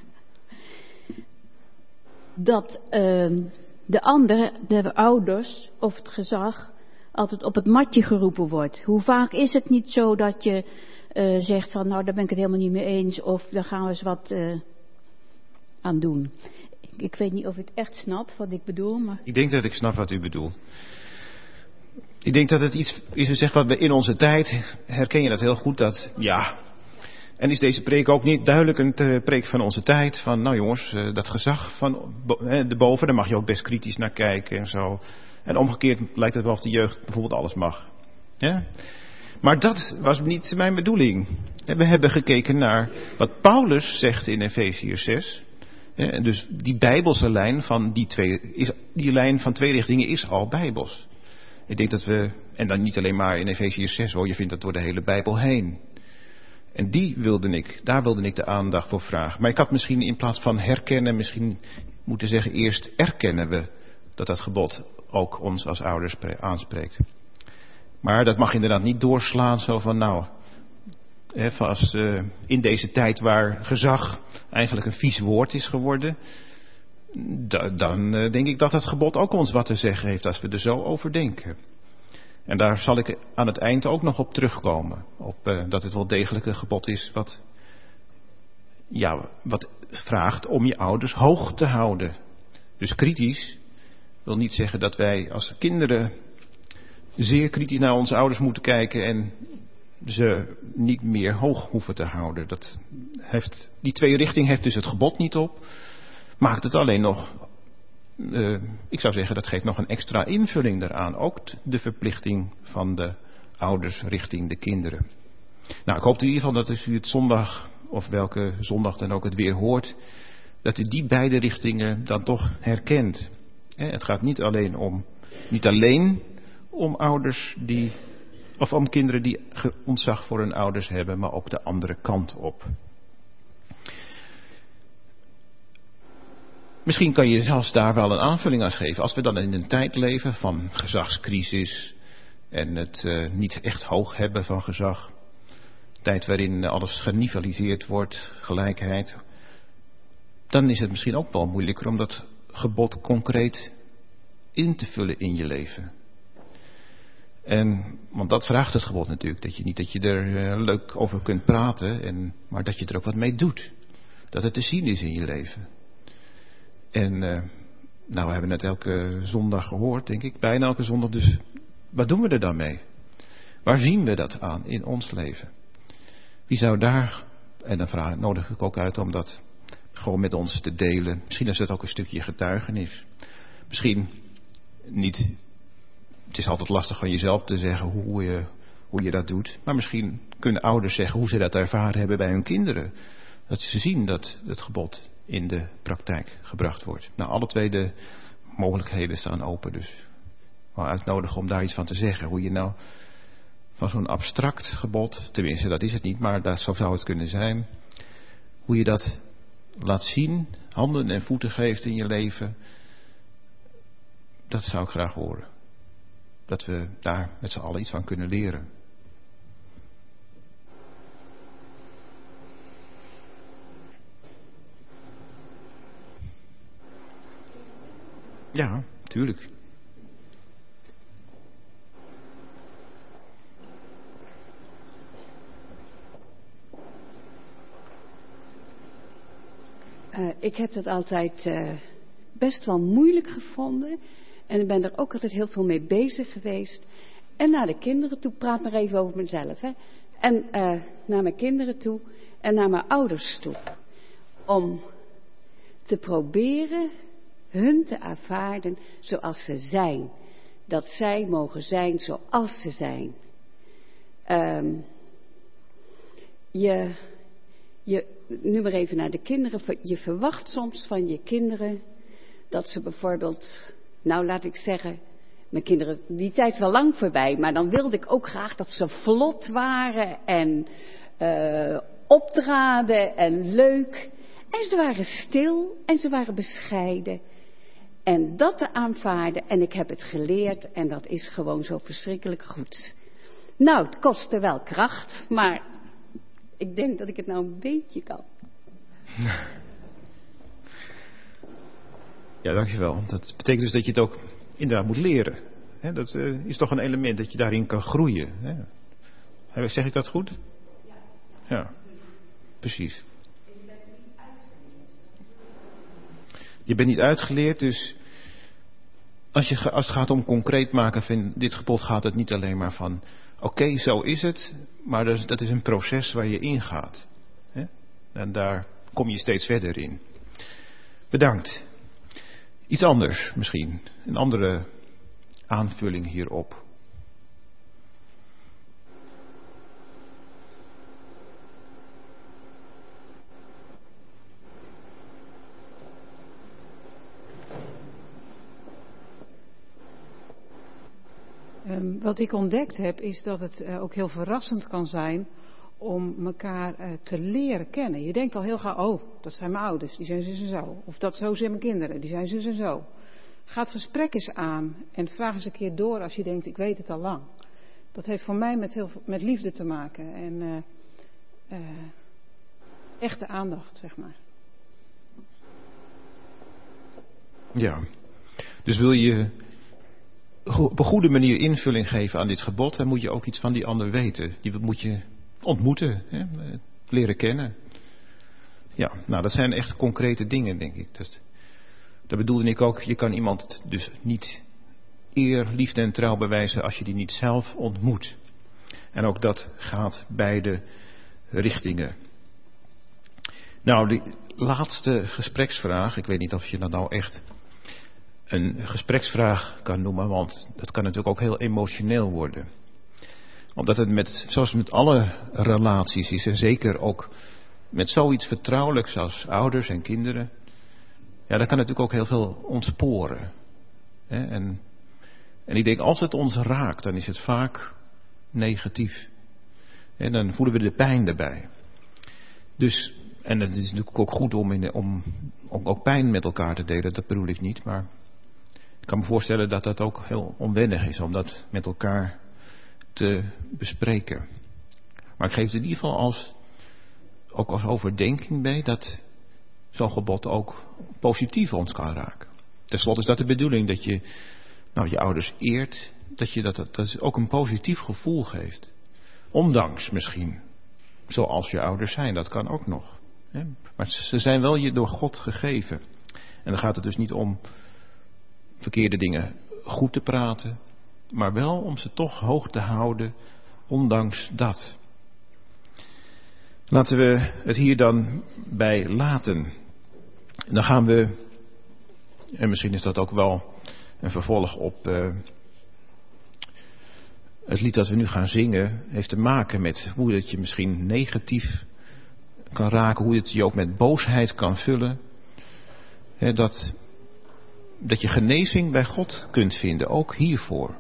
Speaker 5: Dat uh, de anderen, de ouders of het gezag, altijd op het matje geroepen wordt. Hoe vaak is het niet zo dat je uh, zegt van nou daar ben ik het helemaal niet mee eens of daar gaan we eens wat uh, aan doen. Ik, ik weet niet of ik het echt snap wat ik bedoel. Maar...
Speaker 4: Ik denk dat ik snap wat u bedoelt. Ik denk dat het iets is, u zegt wat we in onze tijd, herken je dat heel goed, dat ja... En is deze preek ook niet duidelijk een preek van onze tijd? Van nou jongens, dat gezag van de boven, daar mag je ook best kritisch naar kijken en zo. En omgekeerd lijkt het wel of de jeugd bijvoorbeeld alles mag. Ja? Maar dat was niet mijn bedoeling. We hebben gekeken naar wat Paulus zegt in Efeziërs zes. Ja, dus die bijbelse lijn van die twee, is, die lijn van twee richtingen is al bijbels. Ik denk dat we, en dan niet alleen maar in Efeziërs zes hoor, je vindt dat door de hele Bijbel heen. En die wilde ik, daar wilde ik de aandacht voor vragen. Maar ik had misschien in plaats van herkennen, misschien moeten zeggen eerst erkennen we dat dat gebod ook ons als ouders aanspreekt. Maar dat mag inderdaad niet doorslaan zo van nou, hè, als, uh, in deze tijd waar gezag eigenlijk een vies woord is geworden, da, dan uh, denk ik dat het gebod ook ons wat te zeggen heeft als we er zo over denken. En daar zal ik aan het eind ook nog op terugkomen. Op uh, dat het wel degelijk een gebod is wat, ja, wat vraagt om je ouders hoog te houden. Dus kritisch wil niet zeggen dat wij als kinderen zeer kritisch naar onze ouders moeten kijken en ze niet meer hoog hoeven te houden. Dat heeft, die twee richting heeft dus het gebod niet op. Maakt het alleen nog... Uh, ik zou zeggen, dat geeft nog een extra invulling daaraan. Ook de verplichting van de ouders richting de kinderen. Nou, ik hoop in ieder geval dat als u het zondag, of welke zondag dan ook het weer hoort, dat u die beide richtingen dan toch herkent. Eh, het gaat niet alleen om, niet alleen om ouders die, of om kinderen die ontzag voor hun ouders hebben, maar ook de andere kant op. Misschien kan je zelfs daar wel een aanvulling aan geven. Als we dan in een tijd leven van gezagscrisis en het uh, niet echt hoog hebben van gezag. Tijd waarin alles geniveliseerd wordt, gelijkheid. Dan is het misschien ook wel moeilijker om dat gebod concreet in te vullen in je leven. En, want dat vraagt het gebod natuurlijk. Dat je niet dat je er uh, leuk over kunt praten, en, maar dat je er ook wat mee doet. Dat het te zien is in je leven. En uh, nou, we hebben het elke zondag gehoord, denk ik. Bijna elke zondag. Dus wat doen we er dan mee? Waar zien we dat aan in ons leven? Wie zou daar, en dan vraag, nodig ik ook uit om dat gewoon met ons te delen. Misschien is dat ook een stukje getuigenis. Misschien niet, het is altijd lastig van jezelf te zeggen hoe je, hoe je dat doet. Maar misschien kunnen ouders zeggen hoe ze dat ervaren hebben bij hun kinderen. Dat ze zien dat het gebod in de praktijk gebracht wordt. Nou, alle twee de mogelijkheden staan open, dus ik wil uitnodigen om daar iets van te zeggen. Hoe je nou van zo'n abstract gebod, tenminste dat is het niet, maar dat, zo zou het kunnen zijn. Hoe je dat laat zien, handen en voeten geeft in je leven. Dat zou ik graag horen. Dat we daar met z'n allen iets van kunnen leren. Ja, tuurlijk.
Speaker 6: Uh, ik heb dat altijd uh, best wel moeilijk gevonden. En ik ben er ook altijd heel veel mee bezig geweest. En naar de kinderen toe, praat maar even over mezelf. Hè. En uh, naar mijn kinderen toe en naar mijn ouders toe. Om te proberen hun te aanvaarden zoals ze zijn. Dat zij mogen zijn zoals ze zijn. Um, je, je, nu maar even naar de kinderen. Je verwacht soms van je kinderen dat ze bijvoorbeeld, nou laat ik zeggen, mijn kinderen, die tijd is al lang voorbij, maar dan wilde ik ook graag dat ze vlot waren en uh, optraden en leuk. En ze waren stil en ze waren bescheiden. En dat te aanvaarden, en ik heb het geleerd en dat is gewoon zo verschrikkelijk goed. Nou, het kostte wel kracht, maar ik denk dat ik het nou een beetje kan.
Speaker 4: Ja, dankjewel. Dat betekent dus dat je het ook inderdaad moet leren. He, dat uh, is toch een element dat je daarin kan groeien. He. Zeg ik dat goed? Ja, precies. Je bent niet uitgeleerd, dus als, je, als het gaat om concreet maken van dit gebod gaat het niet alleen maar van oké, okay, zo is het, maar dat is, dat is een proces waar je ingaat. Hè? En daar kom je steeds verder in. Bedankt. Iets anders misschien, een andere aanvulling hierop.
Speaker 7: Um, wat ik ontdekt heb is dat het uh, ook heel verrassend kan zijn om elkaar uh, te leren kennen. Je denkt al heel gauw, oh, dat zijn mijn ouders, die zijn zus en zo. Of dat zo zijn mijn kinderen, die zijn zus en zo. Ga het gesprek eens aan en vraag eens een keer door als je denkt, ik weet het al lang. Dat heeft voor mij met, heel, met liefde te maken en uh, uh, echte aandacht, zeg maar.
Speaker 4: Ja, dus wil je op een goede manier invulling geven aan dit gebod, dan moet je ook iets van die ander weten. Die moet je ontmoeten, hè? Leren kennen. Ja, nou dat zijn echt concrete dingen, denk ik. Dat, dat bedoelde ik ook, je kan iemand dus niet eer, liefde en trouw bewijzen als je die niet zelf ontmoet. En ook dat gaat beide richtingen. Nou, die laatste gespreksvraag, ik weet niet of je dat nou echt een gespreksvraag kan noemen, want dat kan natuurlijk ook heel emotioneel worden. Omdat het met, zoals met alle relaties is, en zeker ook met zoiets vertrouwelijks als ouders en kinderen, ja, dan kan het natuurlijk ook heel veel ontsporen. Hè? En, en ik denk, als het ons raakt, dan is het vaak negatief. En dan voelen we de pijn erbij. Dus, en het is natuurlijk ook goed om, in, om, om ook pijn met elkaar te delen, dat bedoel ik niet, maar ik kan me voorstellen dat dat ook heel onwennig is om dat met elkaar te bespreken. Maar ik geef het in ieder geval als, ook als overdenking mee dat zo'n gebod ook positief ons kan raken. Ten slotte is dat de bedoeling, dat je nou, je ouders eert, dat je dat, dat het ook een positief gevoel geeft. Ondanks misschien, zoals je ouders zijn, dat kan ook nog. Hè? Maar ze zijn wel je door God gegeven. En dan gaat het dus niet om verkeerde dingen goed te praten, maar wel om ze toch hoog te houden, ondanks dat. Laten we het hier dan bij laten. En dan gaan we, en misschien is dat ook wel een vervolg op uh, het lied dat we nu gaan zingen, heeft te maken met hoe het je misschien negatief kan raken, hoe het je ook met boosheid kan vullen. He, dat, dat je genezing bij God kunt vinden, ook hiervoor.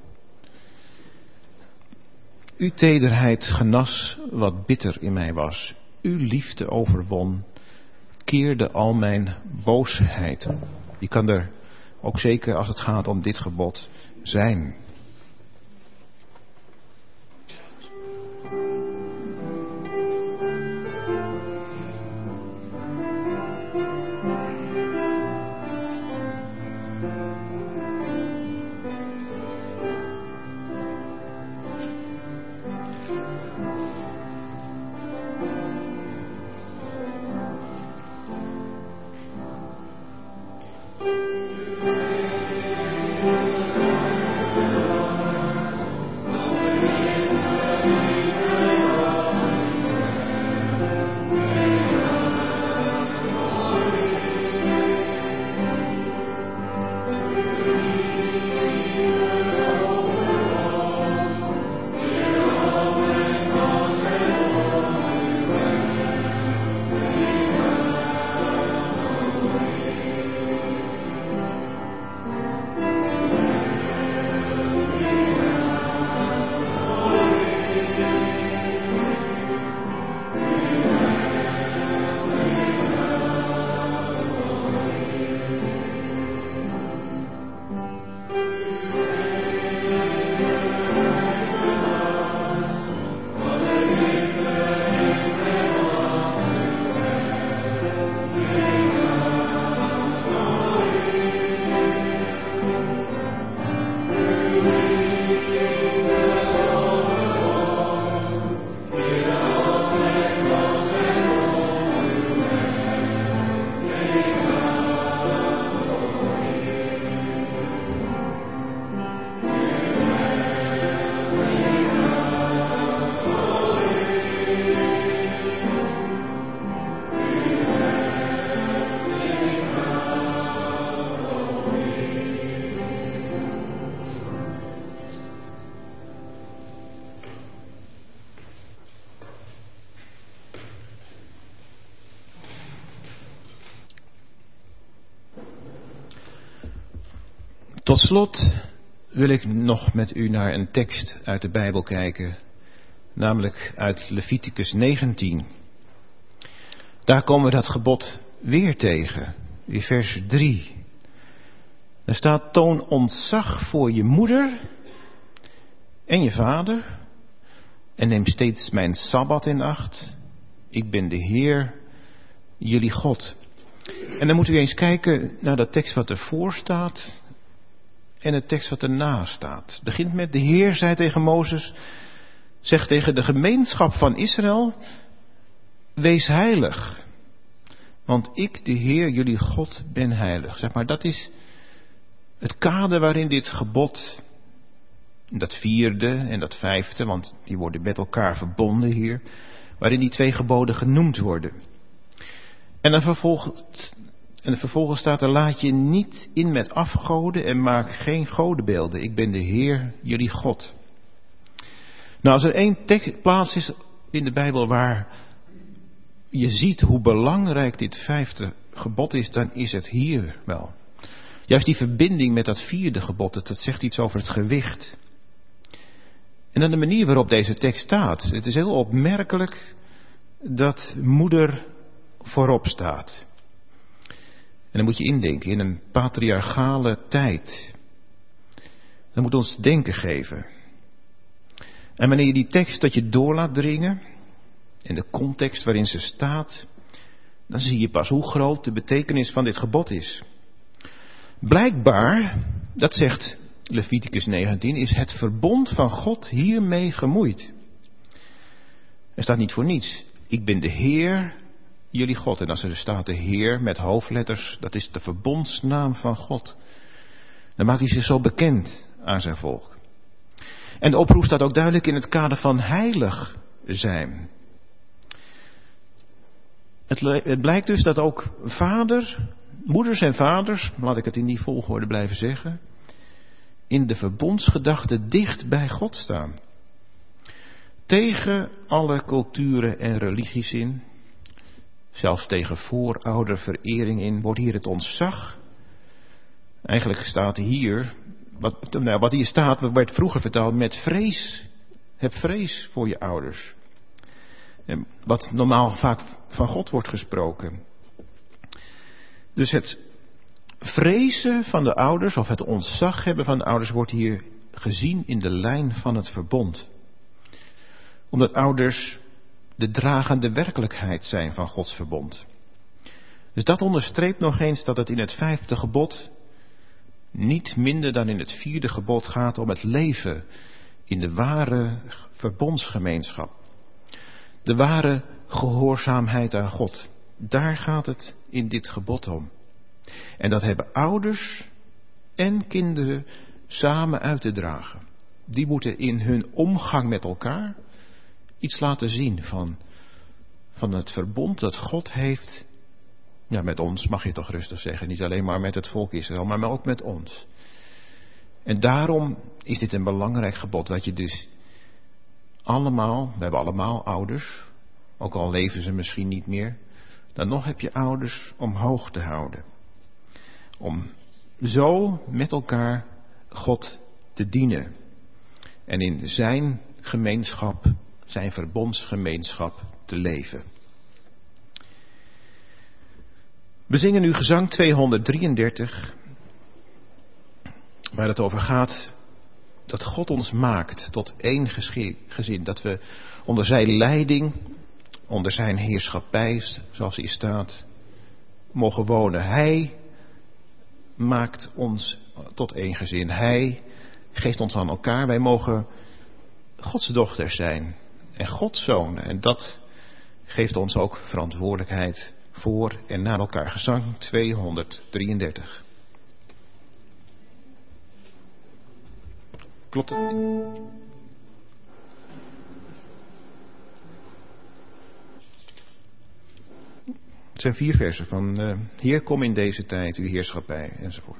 Speaker 4: Uw tederheid genas wat bitter in mij was. Uw liefde overwon, keerde al mijn boosheid. Die kan er ook zeker als het gaat om dit gebod zijn. Tot slot wil ik nog met u naar een tekst uit de Bijbel kijken, namelijk uit Leviticus negentien. Daar komen we dat gebod weer tegen, in vers drie. Er staat: toon ontzag voor je moeder en je vader en neem steeds mijn Sabbat in acht. Ik ben de Heer, jullie God. En dan moeten we eens kijken naar de tekst wat ervoor staat en de tekst wat erna staat. Het begint met: de Heer zei tegen Mozes, zeg tegen de gemeenschap van Israël, wees heilig. Want ik, de Heer, jullie God, ben heilig. Zeg maar, dat is het kader waarin dit gebod, dat vierde en dat vijfde, want die worden met elkaar verbonden hier, waarin die twee geboden genoemd worden. En dan vervolgens, en vervolgens staat er: laat je niet in met afgoden en maak geen godenbeelden. Ik ben de Heer, jullie God. Nou, als er één tek- plaats is in de Bijbel waar je ziet hoe belangrijk dit vijfde gebod is, dan is het hier wel. Juist die verbinding met dat vierde gebod, dat zegt iets over het gewicht. En dan de manier waarop deze tekst staat. Het is heel opmerkelijk dat moeder voorop staat. En dan moet je indenken, in een patriarchale tijd. Dat moet ons denken geven. En wanneer je die tekst dat je door laat dringen, en de context waarin ze staat, dan zie je pas hoe groot de betekenis van dit gebod is. Blijkbaar, dat zegt Leviticus negentien, is het verbond van God hiermee gemoeid. Er staat niet voor niets: ik ben de Heer, jullie God. En als er staat de Heer met hoofdletters, dat is de verbondsnaam van God. Dan maakt hij zich zo bekend aan zijn volk. En de oproep staat ook duidelijk in het kader van heilig zijn. Het, het blijkt dus dat ook vaders, moeders en vaders, laat ik het in die volgorde blijven zeggen, in de verbondsgedachte dicht bij God staan. Tegen alle culturen en religies in, zelfs tegen voorouderverering in, wordt hier het ontzag. Eigenlijk staat hier, wat, nou, wat hier staat, werd vroeger vertaald met vrees. Heb vrees voor je ouders. En wat normaal vaak van God wordt gesproken. Dus het vrezen van de ouders, of het ontzag hebben van de ouders, wordt hier gezien in de lijn van het verbond. Omdat ouders de dragende werkelijkheid zijn van Gods verbond. Dus dat onderstreept nog eens dat het in het vijfde gebod niet minder dan in het vierde gebod gaat om het leven in de ware verbondsgemeenschap. De ware gehoorzaamheid aan God. Daar gaat het in dit gebod om. En dat hebben ouders en kinderen samen uit te dragen. Die moeten in hun omgang met elkaar iets laten zien van, van het verbond dat God heeft. Ja, met ons mag je toch rustig zeggen. Niet alleen maar met het volk Israël, maar ook met ons. En daarom is dit een belangrijk gebod. Dat je dus allemaal, we hebben allemaal ouders. Ook al leven ze misschien niet meer. Dan nog heb je ouders omhoog te houden. Om zo met elkaar God te dienen. En in zijn gemeenschap, zijn verbondsgemeenschap te leven. We zingen nu gezang tweehonderddrieëndertig. Waar het over gaat dat God ons maakt tot één gezin. Dat we onder zijn leiding, onder zijn heerschappij, zoals hier staat, mogen wonen. Hij maakt ons tot één gezin. Hij geeft ons aan elkaar. Wij mogen Gods dochters zijn en Gods zonen. En dat geeft ons ook verantwoordelijkheid voor en naar elkaar. Gezang tweehonderddrieëndertig. Klopt het? Het zijn vier versen van uh, Heer, kom in deze tijd, uw heerschappij, enzovoort.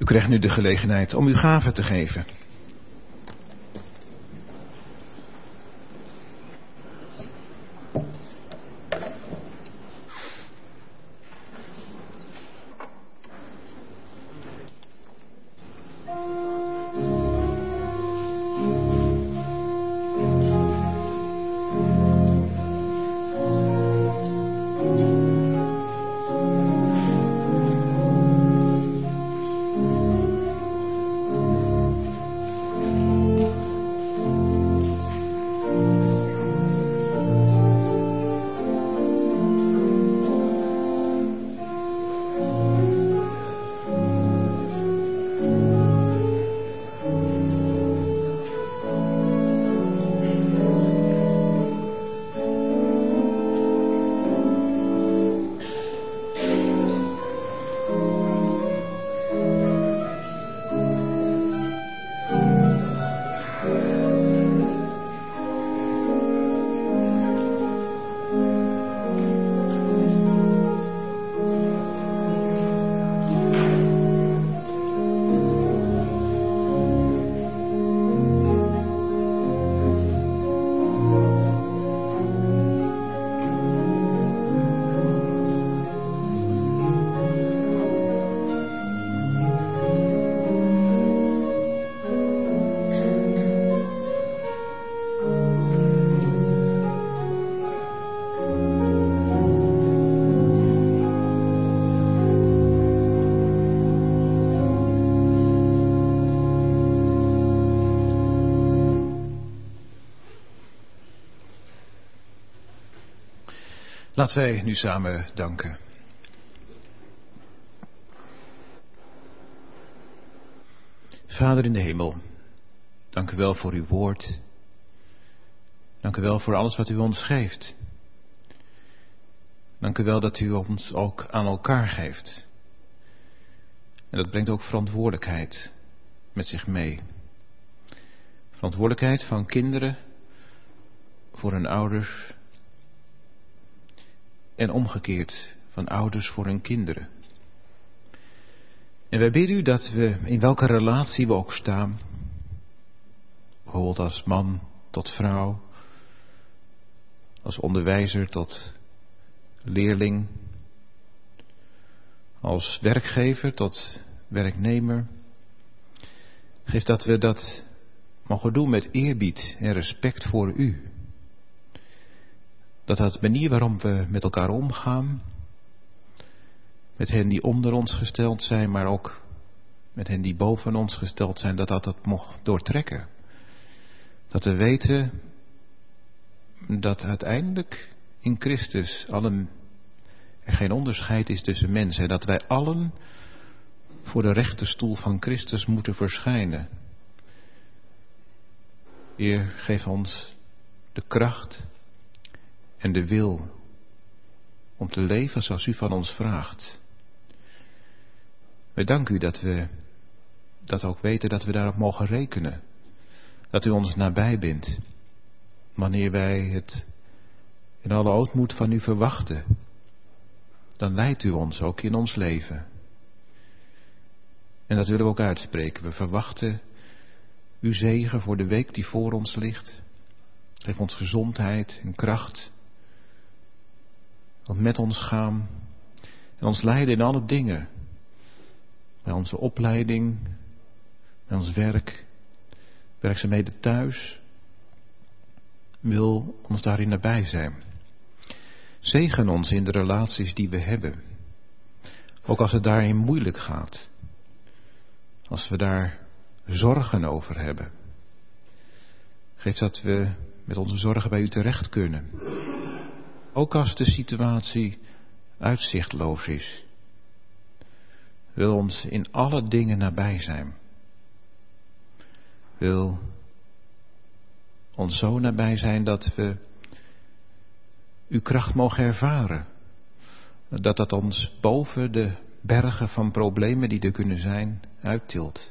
Speaker 4: krijgt nu de gelegenheid om uw gave te geven. Laten wij nu samen danken. Vader in de hemel, dank u wel voor uw woord. Dank u wel voor alles wat u ons geeft. Dank u wel dat u ons ook aan elkaar geeft. En dat brengt ook verantwoordelijkheid met zich mee. Verantwoordelijkheid van kinderen voor hun ouders. En omgekeerd, van ouders voor hun kinderen. En wij bidden u dat we, in welke relatie we ook staan, bijvoorbeeld als man tot vrouw, als onderwijzer tot leerling, als werkgever tot werknemer, geef dat we dat mogen doen met eerbied en respect voor u. Dat dat manier waarop we met elkaar omgaan, met hen die onder ons gesteld zijn, maar ook met hen die boven ons gesteld zijn, dat dat het mocht doortrekken. Dat we weten dat uiteindelijk in Christus allen er geen onderscheid is tussen mensen. En dat wij allen voor de rechterstoel van Christus moeten verschijnen. Heer, geef ons de kracht en de wil om te leven zoals u van ons vraagt. Wij danken u dat we dat ook weten, dat we daarop mogen rekenen. Dat u ons nabij bent. Wanneer wij het in alle ootmoed van u verwachten, dan leidt u ons ook in ons leven. En dat willen we ook uitspreken. We verwachten uw zegen voor de week die voor ons ligt. Geef ons gezondheid en kracht. Want met ons gaan en ons leiden in alle dingen. Bij onze opleiding, bij ons werk, werkzaamheden thuis. Wil ons daarin nabij zijn. Zegen ons in de relaties die we hebben. Ook als het daarin moeilijk gaat. Als we daar zorgen over hebben. Geef dat we met onze zorgen bij u terecht kunnen. Ook als de situatie uitzichtloos is. Wil ons in alle dingen nabij zijn. Wil ons zo nabij zijn dat we uw kracht mogen ervaren. Dat dat ons boven de bergen van problemen die er kunnen zijn, uittilt.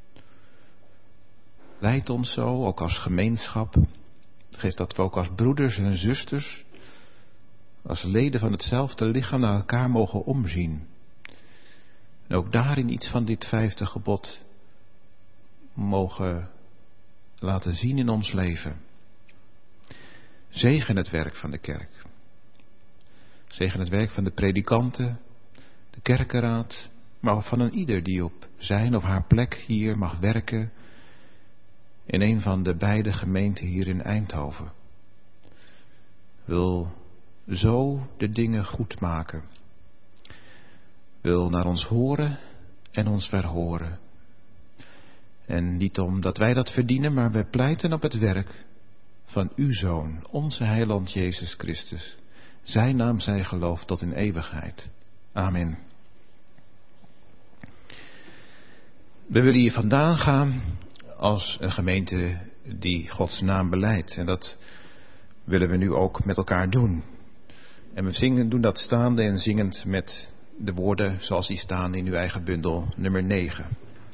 Speaker 4: Leid ons zo, ook als gemeenschap. Geef dat we ook als broeders en zusters, als leden van hetzelfde lichaam naar elkaar mogen omzien. En ook daarin iets van dit vijfde gebod mogen laten zien in ons leven. Zegen het werk van de kerk. Zegen het werk van de predikanten, de kerkenraad, maar van een ieder die op zijn of haar plek hier mag werken in een van de beide gemeenten hier in Eindhoven. Wil zo de dingen goed maken. Wil naar ons horen en ons verhoren. En niet omdat wij dat verdienen, maar wij pleiten op het werk van uw Zoon, onze heiland Jezus Christus. Zijn naam zij geloofd tot in eeuwigheid. Amen. We willen hier vandaan gaan als een gemeente die Gods naam belijdt. En dat willen we nu ook met elkaar doen. En we zingen, doen dat staande en zingend met de woorden zoals die staan in uw eigen bundel, nummer negen.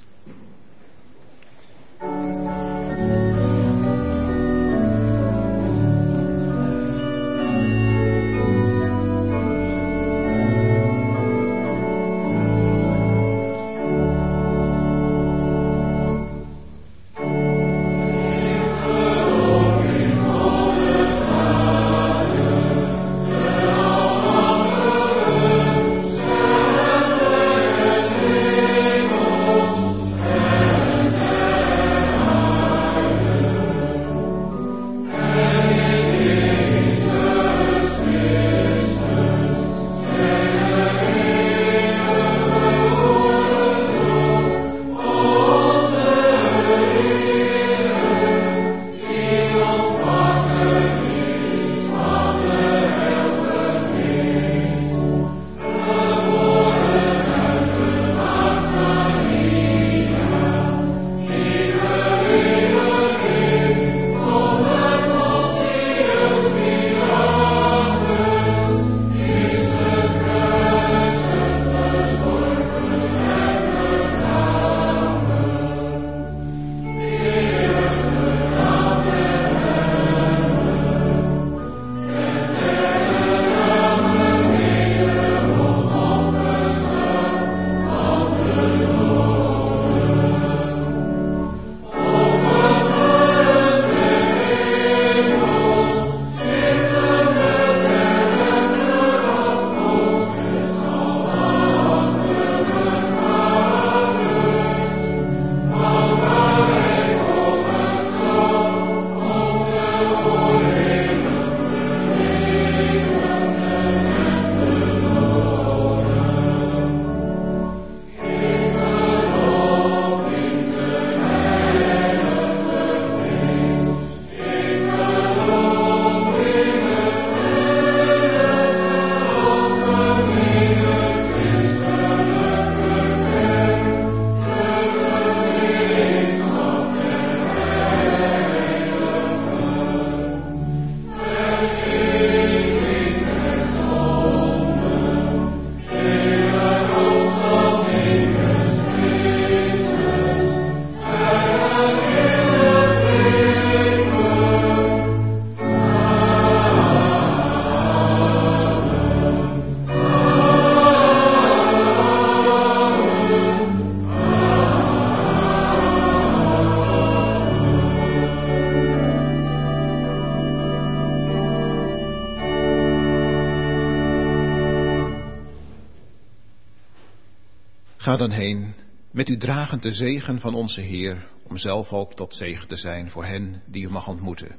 Speaker 4: Ga dan heen met u dragend de zegen van onze Heer, om zelf ook tot zegen te zijn voor hen die u mag ontmoeten.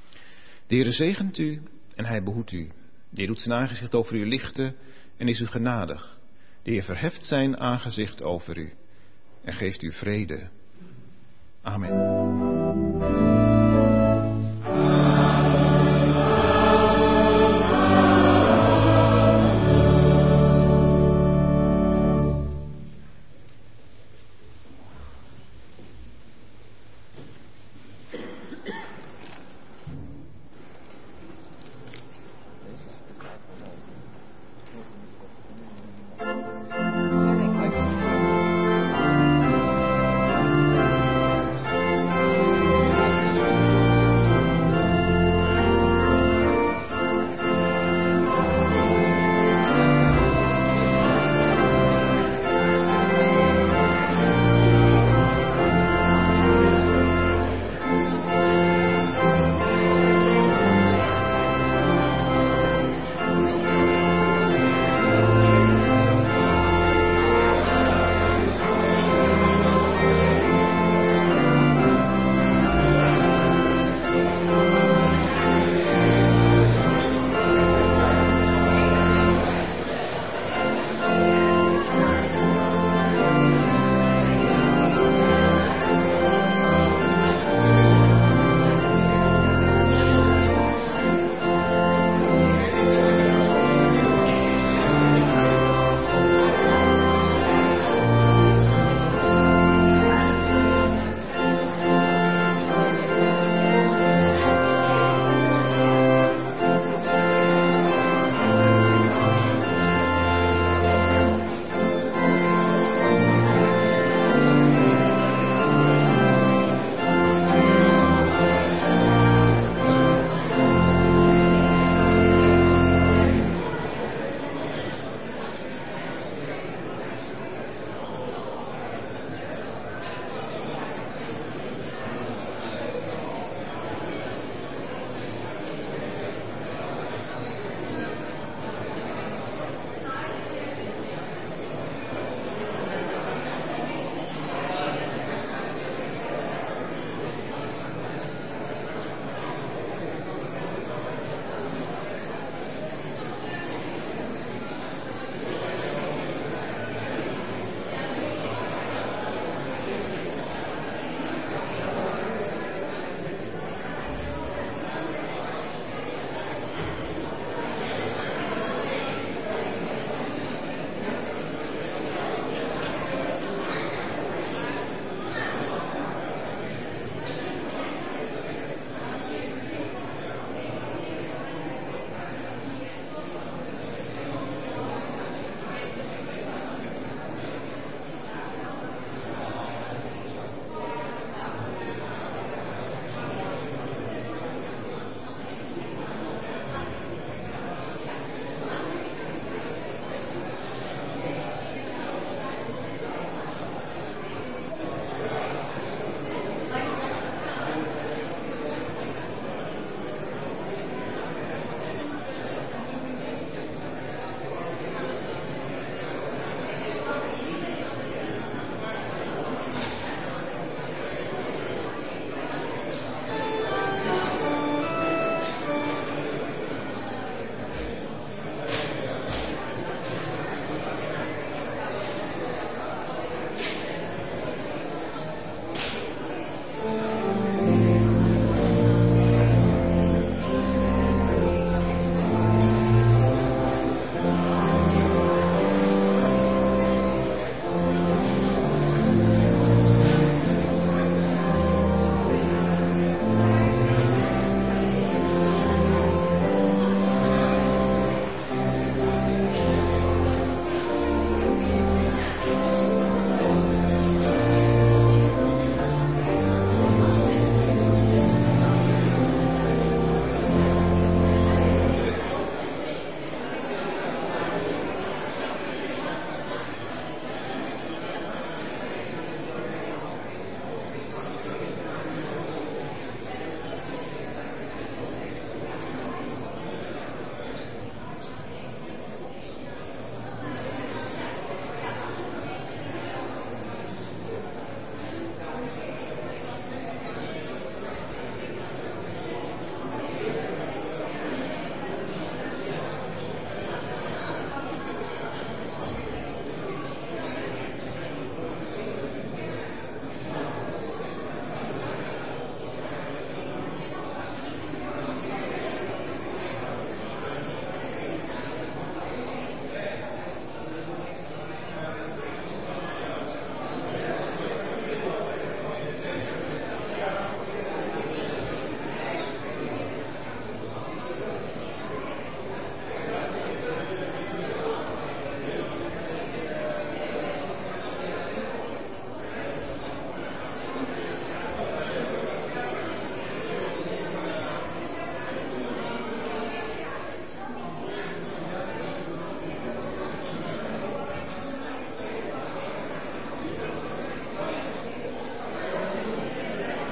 Speaker 4: De Heer zegent u en hij behoedt u. De Heer doet zijn aangezicht over u lichten en is u genadig. De Heer verheft zijn aangezicht over u en geeft u vrede. Amen.